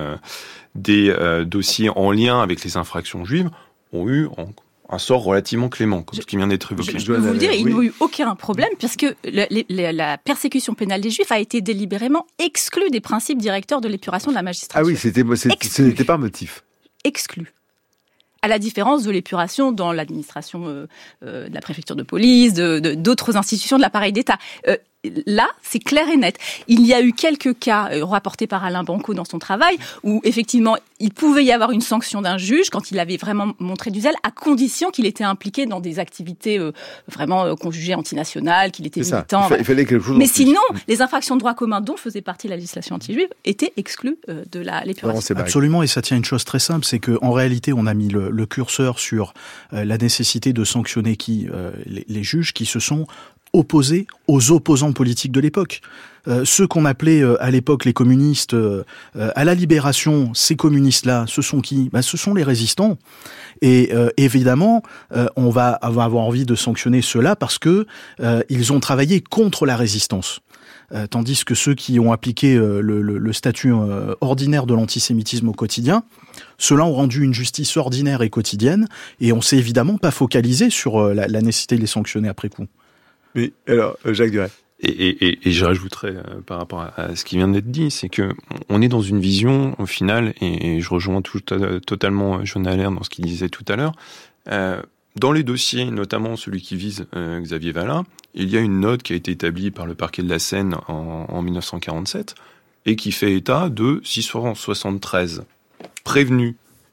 dossiers en lien avec les infractions juives ont eu un sort relativement clément, comme ce qui vient d'être évoqué. Je peux vous le dire, ils n'ont eu aucun problème, puisque la persécution pénale des Juifs a été délibérément exclue des principes directeurs de l'épuration de la magistrature. Ah oui, ce n'était pas un motif. Exclue. À la différence de l'épuration dans l'administration de la préfecture de police, d'autres institutions de l'appareil d'État. Là, c'est clair et net. Il y a eu quelques cas rapportés par Alain Banco dans son travail où, effectivement, il pouvait y avoir une sanction d'un juge quand il avait vraiment montré du zèle, à condition qu'il était impliqué dans des activités vraiment qu'on jugeait antinationales, qu'il était militant. Il fallait quelque chose. Mais sinon, les infractions de droit commun dont faisait partie la législation anti-juive étaient exclues de l'épuration. Absolument, et ça tient à une chose très simple, c'est qu'en réalité, on a mis le curseur sur la nécessité de sanctionner les juges qui se sont opposés aux opposants politiques de l'époque. Ceux qu'on appelait à l'époque les communistes, à la Libération, ces communistes-là, ce sont qui ? Ce sont les résistants. Et évidemment, on va avoir envie de sanctionner ceux-là parce que ils ont travaillé contre la résistance. Tandis que ceux qui ont appliqué le statut ordinaire de l'antisémitisme au quotidien, ceux-là ont rendu une justice ordinaire et quotidienne, et on s'est évidemment pas focalisé sur la nécessité de les sanctionner après coup. Oui, alors, Jacques Duret. Et je rajouterais par rapport à ce qui vient d'être dit, c'est que on est dans une vision, au final, et je rejoins totalement Joanna Allaire dans ce qu'il disait tout à l'heure, dans les dossiers, notamment celui qui vise Xavier Valin, il y a une note qui a été établie par le parquet de la Seine en 1947 et qui fait état de 673 prévenus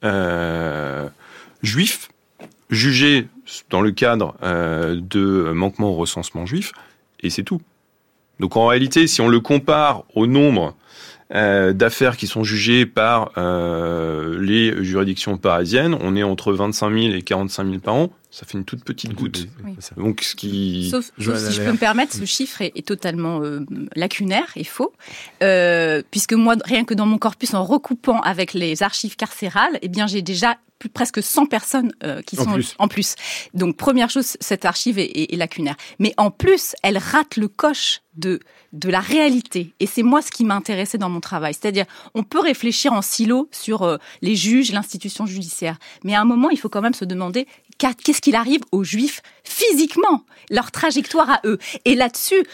juifs jugés dans le cadre de manquement au recensement juif, et c'est tout. Donc en réalité, si on le compare au nombre d'affaires qui sont jugées par les juridictions parisiennes, on est entre 25 000 et 45 000 par an. Ça fait une toute petite goutte. Oui. Donc, sauf si je peux me permettre, ce chiffre est totalement lacunaire et faux, puisque moi, rien que dans mon corpus, en recoupant avec les archives carcérales, eh bien, j'ai déjà presque 100 personnes qui sont en plus. Donc, première chose, cette archive est lacunaire. Mais en plus, elle rate le coche de la réalité. Et c'est moi ce qui m'a intéressé dans mon travail. C'est-à-dire, on peut réfléchir en silo sur les juges, l'institution judiciaire. Mais à un moment, il faut quand même se demander qu'est-ce qu'il arrive aux Juifs physiquement, leur trajectoire à eux. Et là-dessus,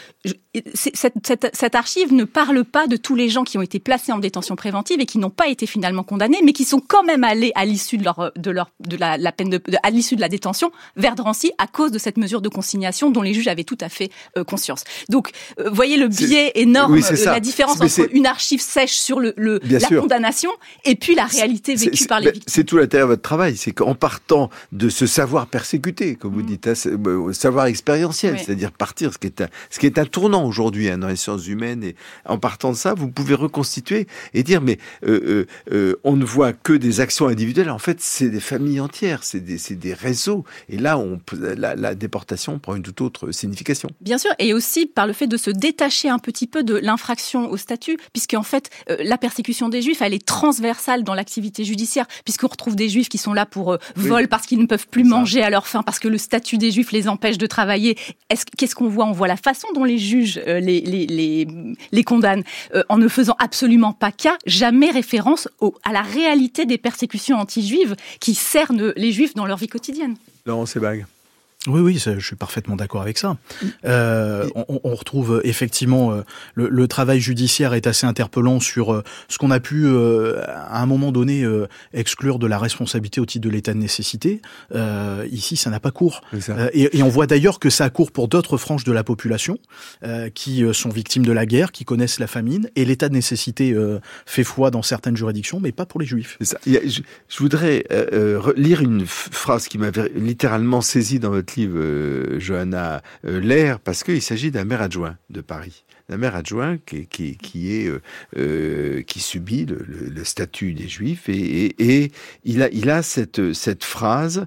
cette archive ne parle pas de tous les gens qui ont été placés en détention préventive et qui n'ont pas été finalement condamnés, mais qui sont quand même allés à l'issue la peine à l'issue de la détention vers Drancy à cause de cette mesure de consignation dont les juges avaient tout à fait conscience. Donc, voyez le biais énorme, la différence entre une archive sèche sur la condamnation et puis la réalité vécue par les victimes. C'est tout l'intérêt de votre travail, c'est qu'en partant de ce savoir persécuté, comme vous dites, savoir expérientiel, c'est-à-dire partir, ce qui est un tournant aujourd'hui dans les sciences humaines, et en partant de ça, vous pouvez reconstituer et dire mais on ne voit que des actions individuelles, en fait c'est des familles entières, c'est des réseaux, et là la déportation prend une toute autre signification. Bien sûr, et aussi par le fait de se détacher un petit peu de l'infraction au statut, puisque en fait la persécution des Juifs, elle est transversale dans l'activité judiciaire, puisqu'on retrouve des Juifs qui sont là pour vol parce qu'ils ne peuvent plus manger à leur faim, parce que le statut des Juifs les empêche de travailler. Qu'est-ce qu'on voit ? On voit la façon dont les juges les condamnent, en ne faisant absolument pas cas, jamais référence à la réalité des persécutions anti-juives qui cernent les Juifs dans leur vie quotidienne. Laurent Sebag. Oui, je suis parfaitement d'accord avec ça. On retrouve effectivement le travail judiciaire est assez interpellant sur ce qu'on a pu à un moment donné exclure de la responsabilité au titre de l'état de nécessité. Ici, ça n'a pas cours. Et on voit d'ailleurs que ça a cours pour d'autres franges de la population qui sont victimes de la guerre, qui connaissent la famine, et l'état de nécessité fait foi dans certaines juridictions, mais pas pour les Juifs. C'est ça. Je voudrais lire une phrase qui m'avait littéralement saisi dans votre votre livre, Johanna Lair, parce qu'il s'agit d'un maire adjoint de Paris. Un maire adjoint qui subit le statut des Juifs et il a cette phrase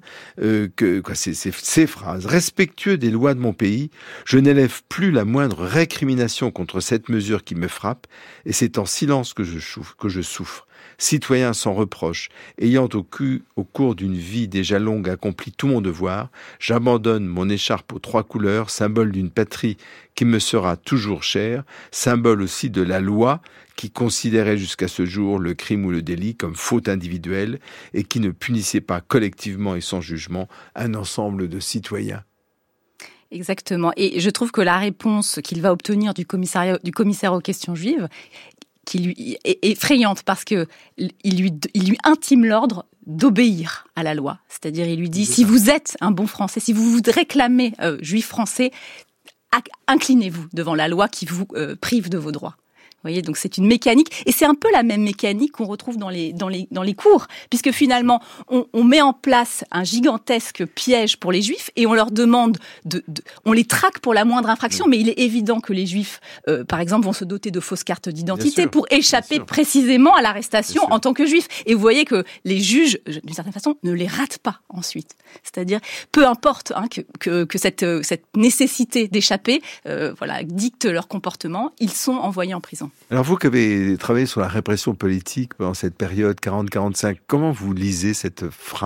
ces phrases: respectueux des lois de mon pays, je n'élève plus la moindre récrimination contre cette mesure qui me frappe, et c'est en silence que je souffre. Citoyen sans reproche, ayant au cours d'une vie déjà longue accompli tout mon devoir, j'abandonne mon écharpe aux 3 couleurs, symbole d'une patrie qui me sera toujours chère, symbole aussi de la loi qui considérait jusqu'à ce jour le crime ou le délit comme faute individuelle et qui ne punissait pas collectivement et sans jugement un ensemble de citoyens. Exactement. Et je trouve que la réponse qu'il va obtenir du commissaire aux questions juives, qui lui est effrayante, parce que il lui intime l'ordre d'obéir à la loi. C'est-à-dire, il lui dit, si vous êtes un bon Français, si vous vous réclamez juif français, inclinez-vous devant la loi qui vous prive de vos droits. Vous voyez, donc c'est une mécanique, et c'est un peu la même mécanique qu'on retrouve dans les cours, puisque finalement on met en place un gigantesque piège pour les Juifs et on leur demande on les traque pour la moindre infraction, mais il est évident que les Juifs, par exemple, vont se doter de fausses cartes d'identité pour échapper précisément à l'arrestation en tant que Juifs. Et vous voyez que les juges, d'une certaine façon, ne les ratent pas ensuite. C'est-à-dire, peu importe que cette nécessité d'échapper, dicte leur comportement, ils sont envoyés en prison. Alors vous qui avez travaillé sur la répression politique pendant cette période 40-45, comment vous lisez ces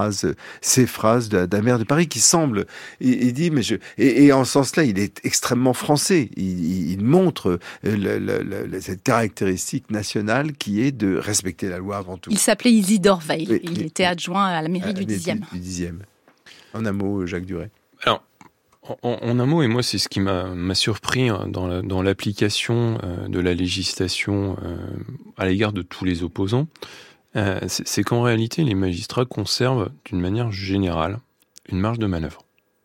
phrases d'un maire de Paris qui semble, il dit, et en ce sens-là, il est extrêmement français. Il montre cette caractéristique nationale qui est de respecter la loi avant tout. Il s'appelait Isidore Veil. Oui, il était adjoint à la mairie du 10e. En un mot, Jacques Duret. Alors, en un mot, et moi c'est ce qui m'a surpris dans l'application de la législation à l'égard de tous les opposants, c'est qu'en réalité les magistrats conservent d'une manière générale une marge de manœuvre.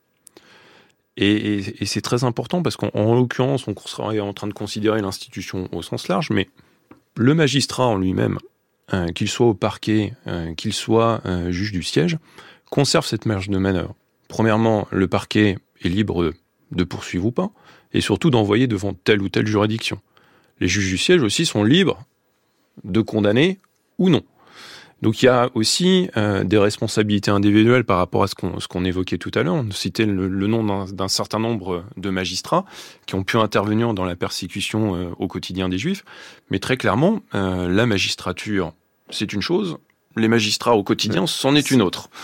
Et c'est très important parce qu'en l'occurrence on serait en train de considérer l'institution au sens large, mais le magistrat en lui-même, qu'il soit au parquet, qu'il soit juge du siège, conserve cette marge de manœuvre. Premièrement, le parquet est libre de poursuivre ou pas, et surtout d'envoyer devant telle ou telle juridiction. Les juges du siège aussi sont libres de condamner ou non. Donc il y a aussi des responsabilités individuelles par rapport à ce qu'on évoquait tout à l'heure. On citait le nom d'un certain nombre de magistrats qui ont pu intervenir dans la persécution au quotidien des Juifs, mais très clairement, la magistrature, c'est une chose, les magistrats au quotidien, c'en est une autre.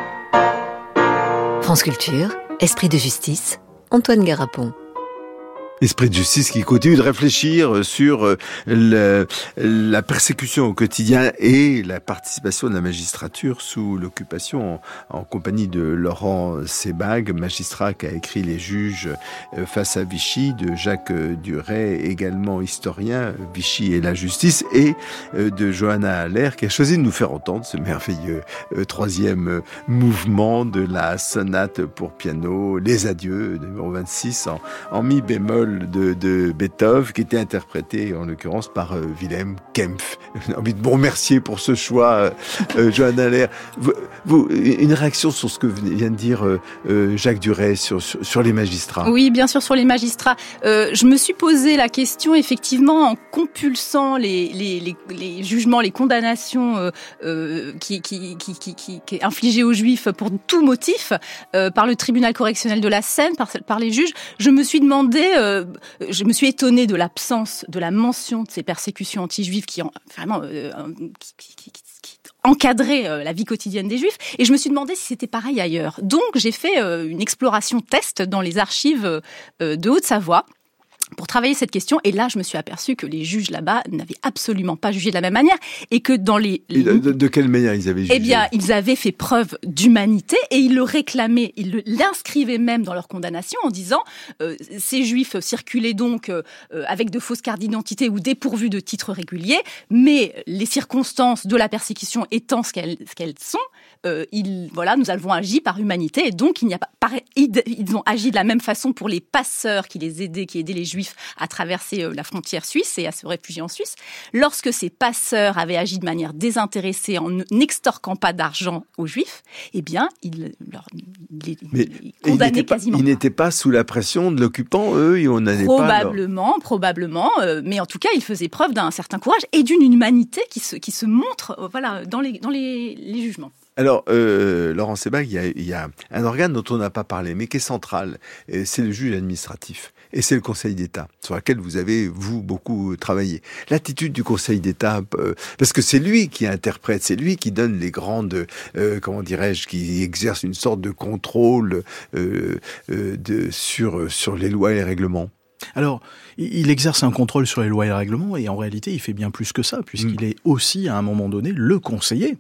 France Culture, Esprit de justice, Antoine Garapon. Esprit de justice qui continue de réfléchir sur la persécution au quotidien et la participation de la magistrature sous l'occupation en compagnie de Laurent Sebag, magistrat qui a écrit Les juges face à Vichy, de Jacques Duret, également historien, Vichy et la justice, et de Johanna Haller qui a choisi de nous faire entendre ce merveilleux troisième mouvement de la sonate pour piano, Les Adieux, numéro 26 en mi bémol de Beethoven, qui était interprété en l'occurrence par Wilhelm Kempff. J'ai envie de vous remercier pour ce choix, Johanna Haller. Vous, une réaction sur ce que vient de dire Jacques Duret sur les magistrats. Oui, bien sûr, sur les magistrats. Je me suis posé la question, effectivement, en compulsant les jugements, les condamnations qui infligées aux Juifs pour tout motif par le tribunal correctionnel de la Seine, par les juges. Je me suis demandé, je me suis étonnée de l'absence de la mention de ces persécutions anti-juives qui encadraient la vie quotidienne des Juifs, et je me suis demandé si c'était pareil ailleurs. Donc j'ai fait une exploration test dans les archives de Haute-Savoie pour travailler cette question, et là je me suis aperçue que les juges là-bas n'avaient absolument pas jugé de la même manière, et que dans de quelle manière ils avaient jugé? Eh bien, ils avaient fait preuve d'humanité, et ils le réclamaient, ils l'inscrivaient même dans leur condamnation en disant ces Juifs circulaient donc avec de fausses cartes d'identité ou dépourvus de titres réguliers, mais les circonstances de la persécution étant ce qu'elles sont, nous avons agi par humanité, et donc il n'y a pas, ils ont agi de la même façon pour les passeurs qui aidaient les Juifs à traverser la frontière suisse et à se réfugier en Suisse. Lorsque ces passeurs avaient agi de manière désintéressée en n'extorquant pas d'argent aux Juifs, eh bien, ils condamnaient quasiment. Ils n'étaient pas sous la pression de l'occupant, eux, ils n'en avaient pas. Probablement, mais en tout cas, ils faisaient preuve d'un certain courage et d'une humanité qui se montre, dans les jugements. Alors, Laurent Sebag, il y a un organe dont on n'a pas parlé, mais qui est central, c'est le juge administratif. Et c'est le Conseil d'État, sur lequel vous avez, beaucoup travaillé. L'attitude du Conseil d'État, parce que c'est lui qui interprète, c'est lui qui donne les grandes, qui exerce une sorte de contrôle sur les lois et les règlements. Alors, il exerce un contrôle sur les lois et les règlements, et en réalité, il fait bien plus que ça, puisqu'il est aussi, à un moment donné, le conseiller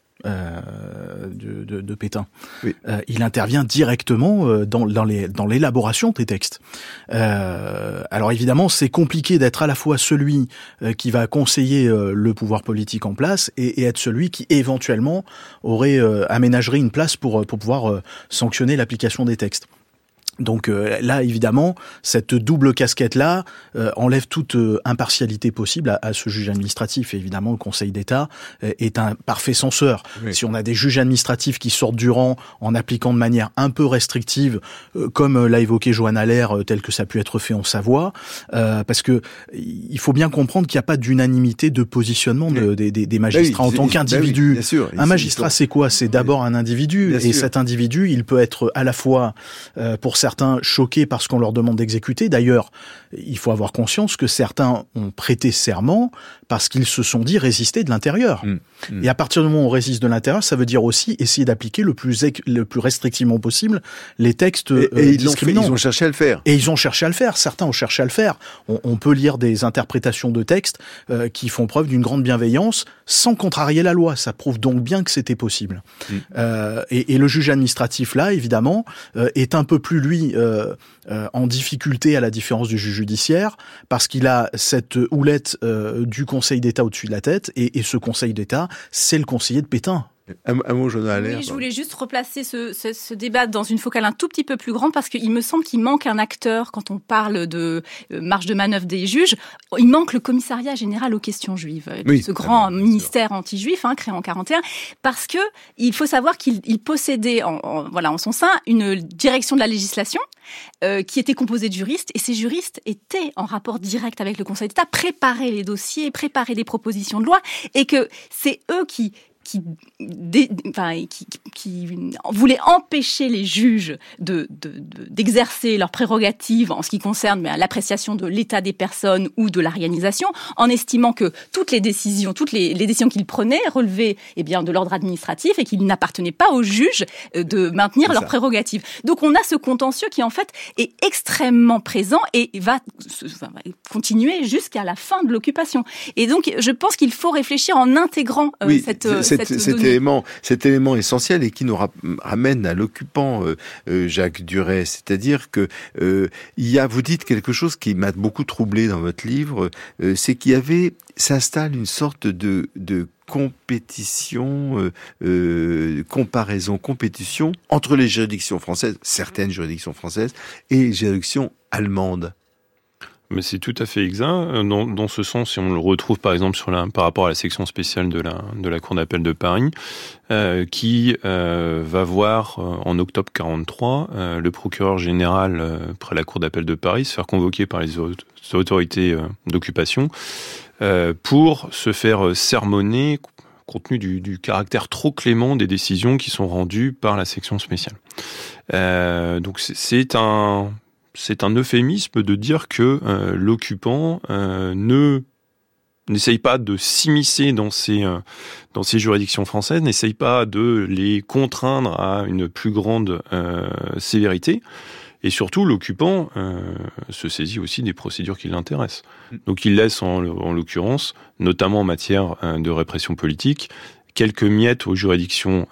de Pétain. Oui. Il intervient directement dans l'élaboration des textes. Alors évidemment, c'est compliqué d'être à la fois celui qui va conseiller le pouvoir politique en place et être celui qui éventuellement aménagerait une place pour pouvoir sanctionner l'application des textes. Donc là, évidemment, cette double casquette-là enlève toute impartialité possible à ce juge administratif. Et évidemment, le Conseil d'État est un parfait censeur. Oui. Si on a des juges administratifs qui sortent du rang en appliquant de manière un peu restrictive, comme l'a évoqué Johanna Haller, tel que ça a pu être fait en Savoie, parce que il faut bien comprendre qu'il n'y a pas d'unanimité de positionnement des magistrats en tant qu'individu. Bien sûr, un magistrat, c'est quoi? C'est d'abord un individu, et cet individu, il peut être à la fois pour certains choqués parce qu'on leur demande d'exécuter. D'ailleurs, il faut avoir conscience que certains ont prêté serment parce qu'ils se sont dit résister de l'intérieur. Et à partir du moment où on résiste de l'intérieur, ça veut dire aussi essayer d'appliquer le plus restrictivement possible les textes discriminants. Ils ont cherché à le faire. Et ils ont cherché à le faire. Certains ont cherché à le faire. On peut lire des interprétations de textes qui font preuve d'une grande bienveillance sans contrarier la loi. Ça prouve donc bien que c'était possible. Et le juge administratif, là, évidemment, est un peu plus, lui, en difficulté à la différence du juge judiciaire, parce qu'il a cette houlette du Conseil d'État au-dessus de la tête, et ce Conseil d'État, c'est le conseiller de Pétain. Un mot, Johanna Haller. Oui, je voulais juste replacer ce débat dans une focale un tout petit peu plus grande, parce qu'il me semble qu'il manque un acteur quand on parle de marge de manœuvre des juges. Il manque le commissariat général aux questions juives, ce grand ministère anti-juif créé en 41, parce que il faut savoir qu'il possédait en son sein une direction de la législation qui était composée de juristes, et ces juristes étaient en rapport direct avec le Conseil d'État, préparaient les dossiers, préparaient des propositions de loi, et que c'est eux qui qui voulait empêcher les juges d'exercer leurs prérogatives en ce qui concerne l'appréciation de l'état des personnes ou de l'arianisation, en estimant que toutes les décisions qu'ils prenaient relevaient de l'ordre administratif et qu'il n'appartenait pas aux juges de maintenir leurs prérogatives. Donc on a ce contentieux qui en fait est extrêmement présent et va continuer jusqu'à la fin de l'occupation. Et donc je pense qu'il faut réfléchir en intégrant cet élément essentiel et qui nous ramène à l'occupant Jacques Duret, c'est-à-dire que vous dites quelque chose qui m'a beaucoup troublé dans votre livre, c'est qu'il s'installe une sorte de compétition entre les juridictions françaises, certaines juridictions françaises, et les juridictions allemandes. Mais c'est tout à fait exact. Dans ce sens, si on le retrouve par exemple par rapport à la section spéciale de la Cour d'appel de Paris, qui va voir en octobre 43 le procureur général près la Cour d'appel de Paris se faire convoquer par les autorités d'occupation pour se faire sermonner compte tenu du caractère trop clément des décisions qui sont rendues par la section spéciale. Donc c'est un euphémisme de dire que l'occupant n'essaye pas de s'immiscer dans ces juridictions françaises, n'essaye pas de les contraindre à une plus grande sévérité. Et surtout, l'occupant se saisit aussi des procédures qui l'intéressent. Donc il laisse en l'occurrence, notamment en matière de répression politique, quelques miettes aux juridictions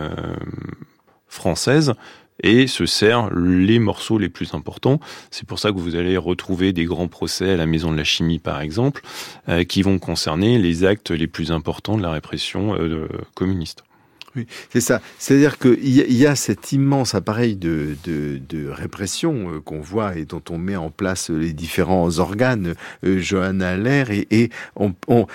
françaises, et se sert les morceaux les plus importants. C'est pour ça que vous allez retrouver des grands procès à la Maison de la Chimie, par exemple, qui vont concerner les actes les plus importants de la répression communiste. Oui, c'est ça. C'est-à-dire qu'il y a cet immense appareil de répression qu'on voit et dont on met en place les différents organes, Johanna Aller, et on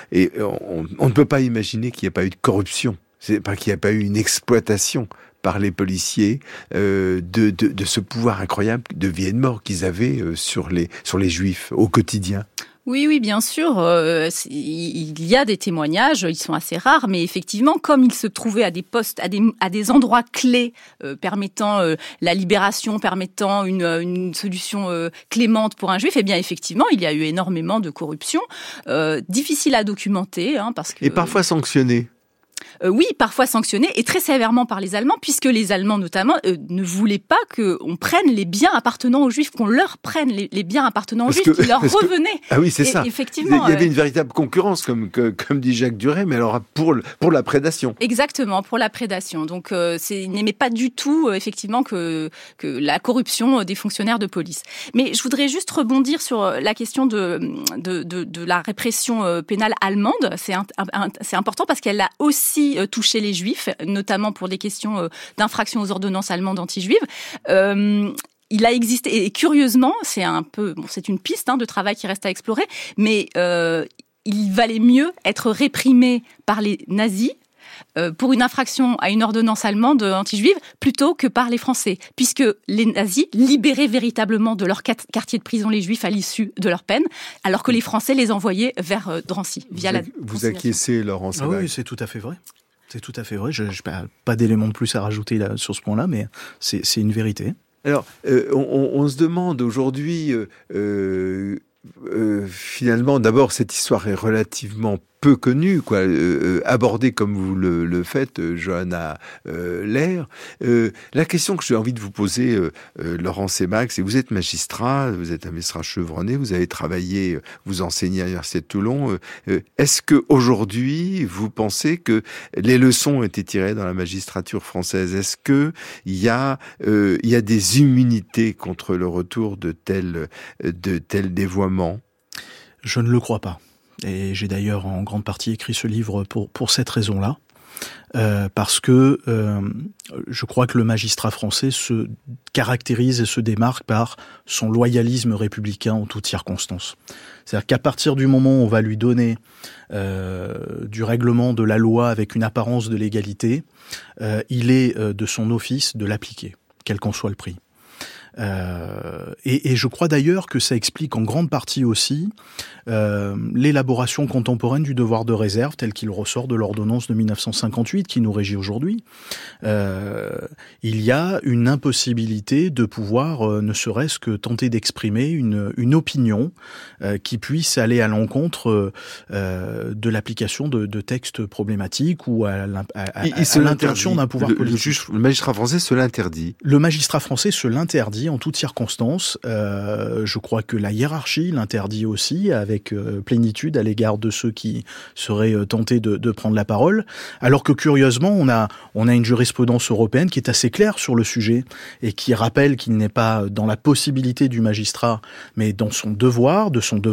ne peut pas imaginer qu'il n'y a pas eu de corruption, qu'il n'y a pas eu une exploitation par les policiers de ce pouvoir incroyable de vie et de mort qu'ils avaient sur les Juifs au quotidien. Oui, bien sûr. Il y a des témoignages, ils sont assez rares, mais effectivement, comme ils se trouvaient à des postes, à des endroits clés permettant la libération, permettant une solution clémente pour un juif, effectivement, il y a eu énormément de corruption, difficile à documenter, parce que. Et parfois sanctionnée. Oui, parfois sanctionnés et très sévèrement par les Allemands, puisque les Allemands notamment ne voulaient pas qu'on prenne les biens appartenant aux Juifs, qu'on leur prenne les biens appartenant aux Juifs, qui leur revenaient. Ah oui, c'est ça. Effectivement, il y avait une véritable concurrence, comme dit Jacques Duret, mais alors pour la prédation. Exactement, pour la prédation. Donc, il n'aimait pas du tout, effectivement, que la corruption des fonctionnaires de police. Mais je voudrais juste rebondir sur la question de la répression pénale allemande. C'est important parce qu'elle a aussi touché les Juifs, notamment pour des questions d'infraction aux ordonnances allemandes anti-juives. Il a existé, et curieusement, c'est une piste de travail qui reste à explorer, mais il valait mieux être réprimé par les nazis pour une infraction à une ordonnance allemande anti-juive plutôt que par les Français, puisque les nazis libéraient véritablement de leur quartier de prison les Juifs à l'issue de leur peine, alors que les Français les envoyaient vers Drancy. Vous acquiescez, Laurent Sebag. Oui, c'est tout à fait vrai. C'est tout à fait vrai. Je n'ai pas d'éléments de plus à rajouter là, sur ce point-là, mais c'est une vérité. Alors, on se demande aujourd'hui, finalement, d'abord, cette histoire est relativement peu connue, abordée comme vous le faites, Johanna Aller. La question que j'ai envie de vous poser, Laurent Sebag, c'est vous êtes magistrat, vous êtes un magistrat chevronné, vous avez travaillé, vous enseignez à l'Université de Toulon. Est-ce qu'aujourd'hui, vous pensez que les leçons ont été tirées dans la magistrature française? Est-ce que il y a des immunités contre le retour de tels dévoiements? Je ne le crois pas. Et j'ai d'ailleurs en grande partie écrit ce livre pour cette raison-là, parce que je crois que le magistrat français se caractérise et se démarque par son loyalisme républicain en toutes circonstances. C'est-à-dire qu'à partir du moment où on va lui donner du règlement de la loi avec une apparence de légalité, il est de son office de l'appliquer, quel qu'en soit le prix. Et je crois d'ailleurs que ça explique en grande partie aussi l'élaboration contemporaine du devoir de réserve tel qu'il ressort de l'ordonnance de 1958 qui nous régit aujourd'hui. Il y a une impossibilité de pouvoir ne serait-ce que tenter d'exprimer une opinion qui puisse aller à l'encontre de l'application de textes problématiques ou à l'intention d'un pouvoir politique. Le magistrat français se l'interdit. Le magistrat français se l'interdit en toutes circonstances. Je crois que la hiérarchie l'interdit aussi avec plénitude à l'égard de ceux qui seraient tentés de prendre la parole. Alors que curieusement, on a une jurisprudence européenne qui est assez claire sur le sujet et qui rappelle qu'il n'est pas dans la possibilité du magistrat, mais dans son devoir,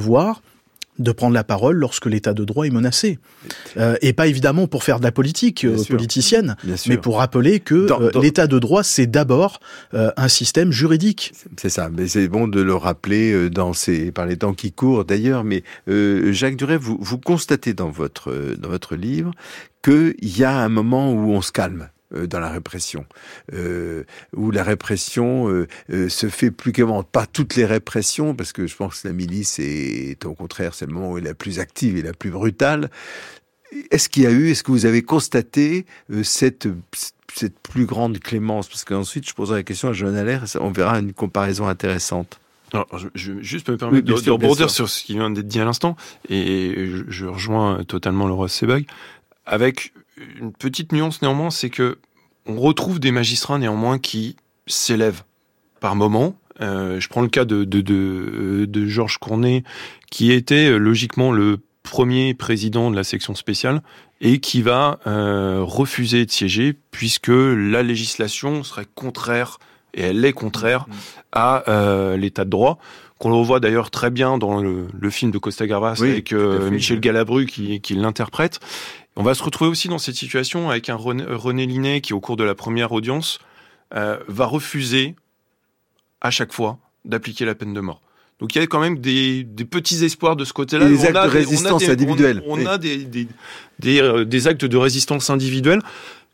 de prendre la parole lorsque l'état de droit est menacé. Et pas évidemment pour faire de la politique politicienne, mais pour rappeler que l'état de droit, c'est d'abord un système juridique. C'est ça, mais c'est bon de le rappeler par les temps qui courent d'ailleurs. Mais Jacques Duret, vous constatez dans votre livre qu'il y a un moment où on se calme dans la répression, où la répression se fait plus qu'avant. Pas toutes les répressions, parce que je pense que la milice est au contraire, c'est le moment où elle est la plus active et la plus brutale. Est-ce que vous avez constaté cette plus grande clémence? Parce qu'ensuite, je poserai la question à Johann Haller, on verra une comparaison intéressante. Alors, je juste me permettre de rebondir sur ce qui vient d'être dit à l'instant, et je rejoins totalement Laurent Sebag, avec une petite nuance néanmoins, c'est que on retrouve des magistrats néanmoins qui s'élèvent par moment. Je prends le cas de Georges Cournet, qui était logiquement le premier président de la section spéciale et qui va refuser de siéger puisque la législation serait contraire, et elle est contraire, à l'état de droit, qu'on le revoit d'ailleurs très bien dans le film de Costa Gavras avec Michel Galabru qui l'interprète. On va se retrouver aussi dans cette situation avec un René Linné qui, au cours de la première audience, va refuser à chaque fois d'appliquer la peine de mort. Donc il y a quand même des petits espoirs de ce côté-là. Et des actes de résistance individuelle. On a des actes de résistance individuelle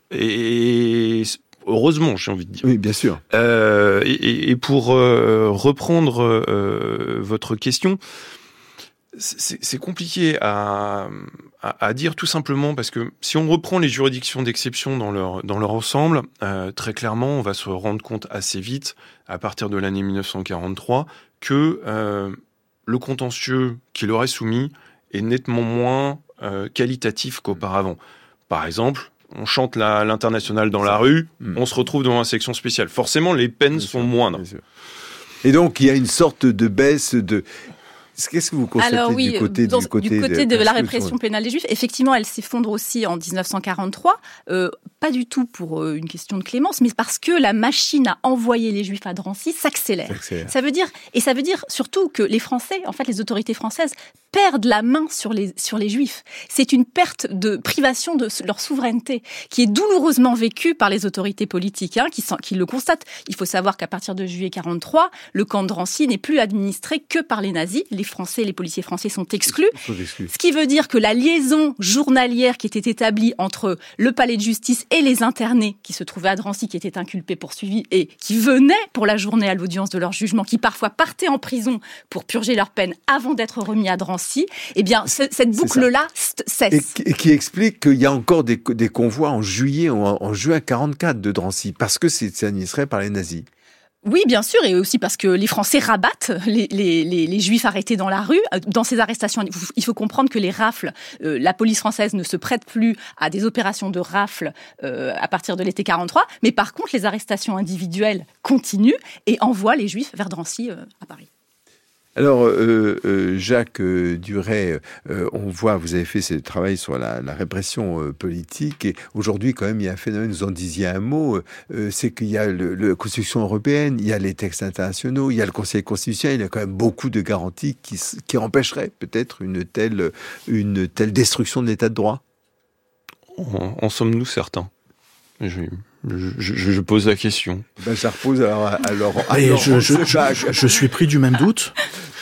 et heureusement, j'ai envie de dire. Oui, bien sûr. Et pour reprendre votre question, c'est compliqué à dire tout simplement parce que si on reprend les juridictions d'exception dans leur ensemble, très clairement, on va se rendre compte assez vite, à partir de l'année 1943, que le contentieux qui leur est soumis est nettement moins qualitatif qu'auparavant. Par exemple, on chante l'international dans la rue, on se retrouve devant une section spéciale. Forcément, les peines sont moindres. Et donc, il y a une sorte de baisse de... Qu'est-ce que vous constatez du côté de la répression pénale des Juifs? Effectivement, elle s'effondre aussi en 1943, pas du tout pour une question de clémence, mais parce que la machine à envoyer les Juifs à Drancy s'accélère. Ça veut dire surtout que les Français, en fait, les autorités françaises perdent la main sur les Juifs. C'est une perte de privation de leur souveraineté qui est douloureusement vécue par les autorités politiques, qui le constatent. Il faut savoir qu'à partir de juillet 43, le camp de Drancy n'est plus administré que par les nazis. Les policiers français sont exclus. Ce qui veut dire que la liaison journalière qui était établie entre le palais de justice et les internés qui se trouvaient à Drancy, qui étaient inculpés, poursuivis et qui venaient pour la journée à l'audience de leur jugement, qui parfois partaient en prison pour purger leur peine avant d'être remis à Drancy, eh bien, cette boucle-là cesse. Et qui explique qu'il y a encore des convois en juin 44 de Drancy, parce que c'est administré par les nazis. Oui, bien sûr, et aussi parce que les Français rabattent les Juifs arrêtés dans la rue. Dans ces arrestations, il faut comprendre que les rafles, la police française ne se prête plus à des opérations de rafles à partir de l'été 43, mais par contre, les arrestations individuelles continuent et envoient les Juifs vers Drancy à Paris. Alors, Jacques Duret, on voit, vous avez fait ce travail sur la répression politique, et aujourd'hui, quand même, il y a un phénomène, vous en disiez un mot, c'est qu'il y a la Constitution européenne, il y a les textes internationaux, il y a le Conseil constitutionnel, il y a quand même beaucoup de garanties qui empêcheraient peut-être une telle destruction de l'état de droit. En sommes-nous certains? Je pose la question. Ben, ça repose alors. Je suis pris du même doute.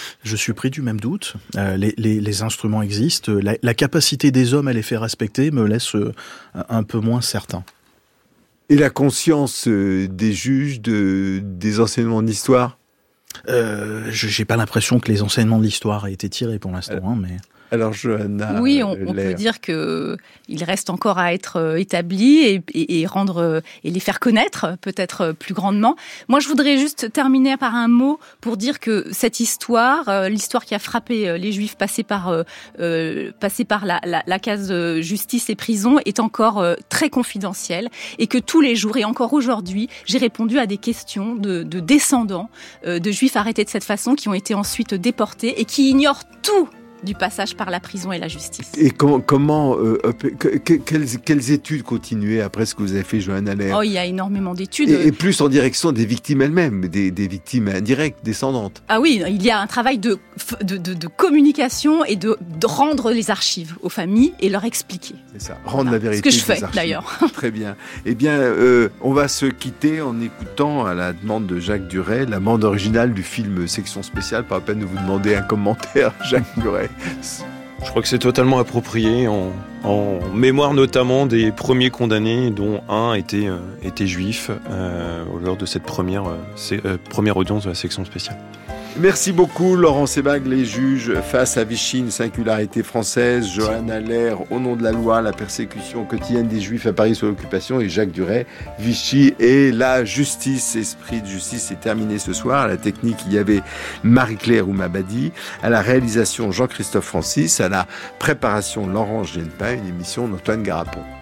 Les instruments existent. La capacité des hommes à les faire respecter me laisse un peu moins certain. Et la conscience des juges des enseignements de l'histoire? J'ai pas l'impression que les enseignements de l'histoire aient été tirés pour l'instant, mais... Alors, Johanna, oui, on peut dire que il reste encore à être établi et rendre et les faire connaître peut-être plus grandement. Moi, je voudrais juste terminer par un mot pour dire que cette histoire, l'histoire qui a frappé les Juifs passés par la case justice et prison, est encore très confidentielle et que tous les jours et encore aujourd'hui, j'ai répondu à des questions de descendants de Juifs arrêtés de cette façon qui ont été ensuite déportés et qui ignorent tout du passage par la prison et la justice. Et quelles études continuer après ce que vous avez fait, Johanna Lehr? Oh, il y a énormément d'études. Et plus en direction des victimes elles-mêmes, des victimes indirectes, descendantes. Ah oui, il y a un travail de communication et de rendre les archives aux familles et leur expliquer. C'est ça, rendre la vérité. Ce que je fais des archives. d'ailleurs. Très bien. Eh bien, on va se quitter en écoutant, à la demande de Jacques Duret, la bande originale du film Section spéciale. Pas la peine de vous demander un commentaire, Jacques Duret. Je crois que c'est totalement approprié, en mémoire notamment des premiers condamnés, dont un était juif, lors de cette première audience de la section spéciale. Merci beaucoup, Laurent Sebag, les juges face à Vichy, une singularité française, Johanna Lehr, Au nom de la loi, la persécution quotidienne des Juifs à Paris sous l'occupation, et Jacques Duret, Vichy et la justice. Esprit de justice est terminé ce soir. À la technique, il y avait Marie-Claire Oumabadi, à la réalisation Jean-Christophe Francis, à la préparation Laurent Genepin, une émission d'Antoine Garapon.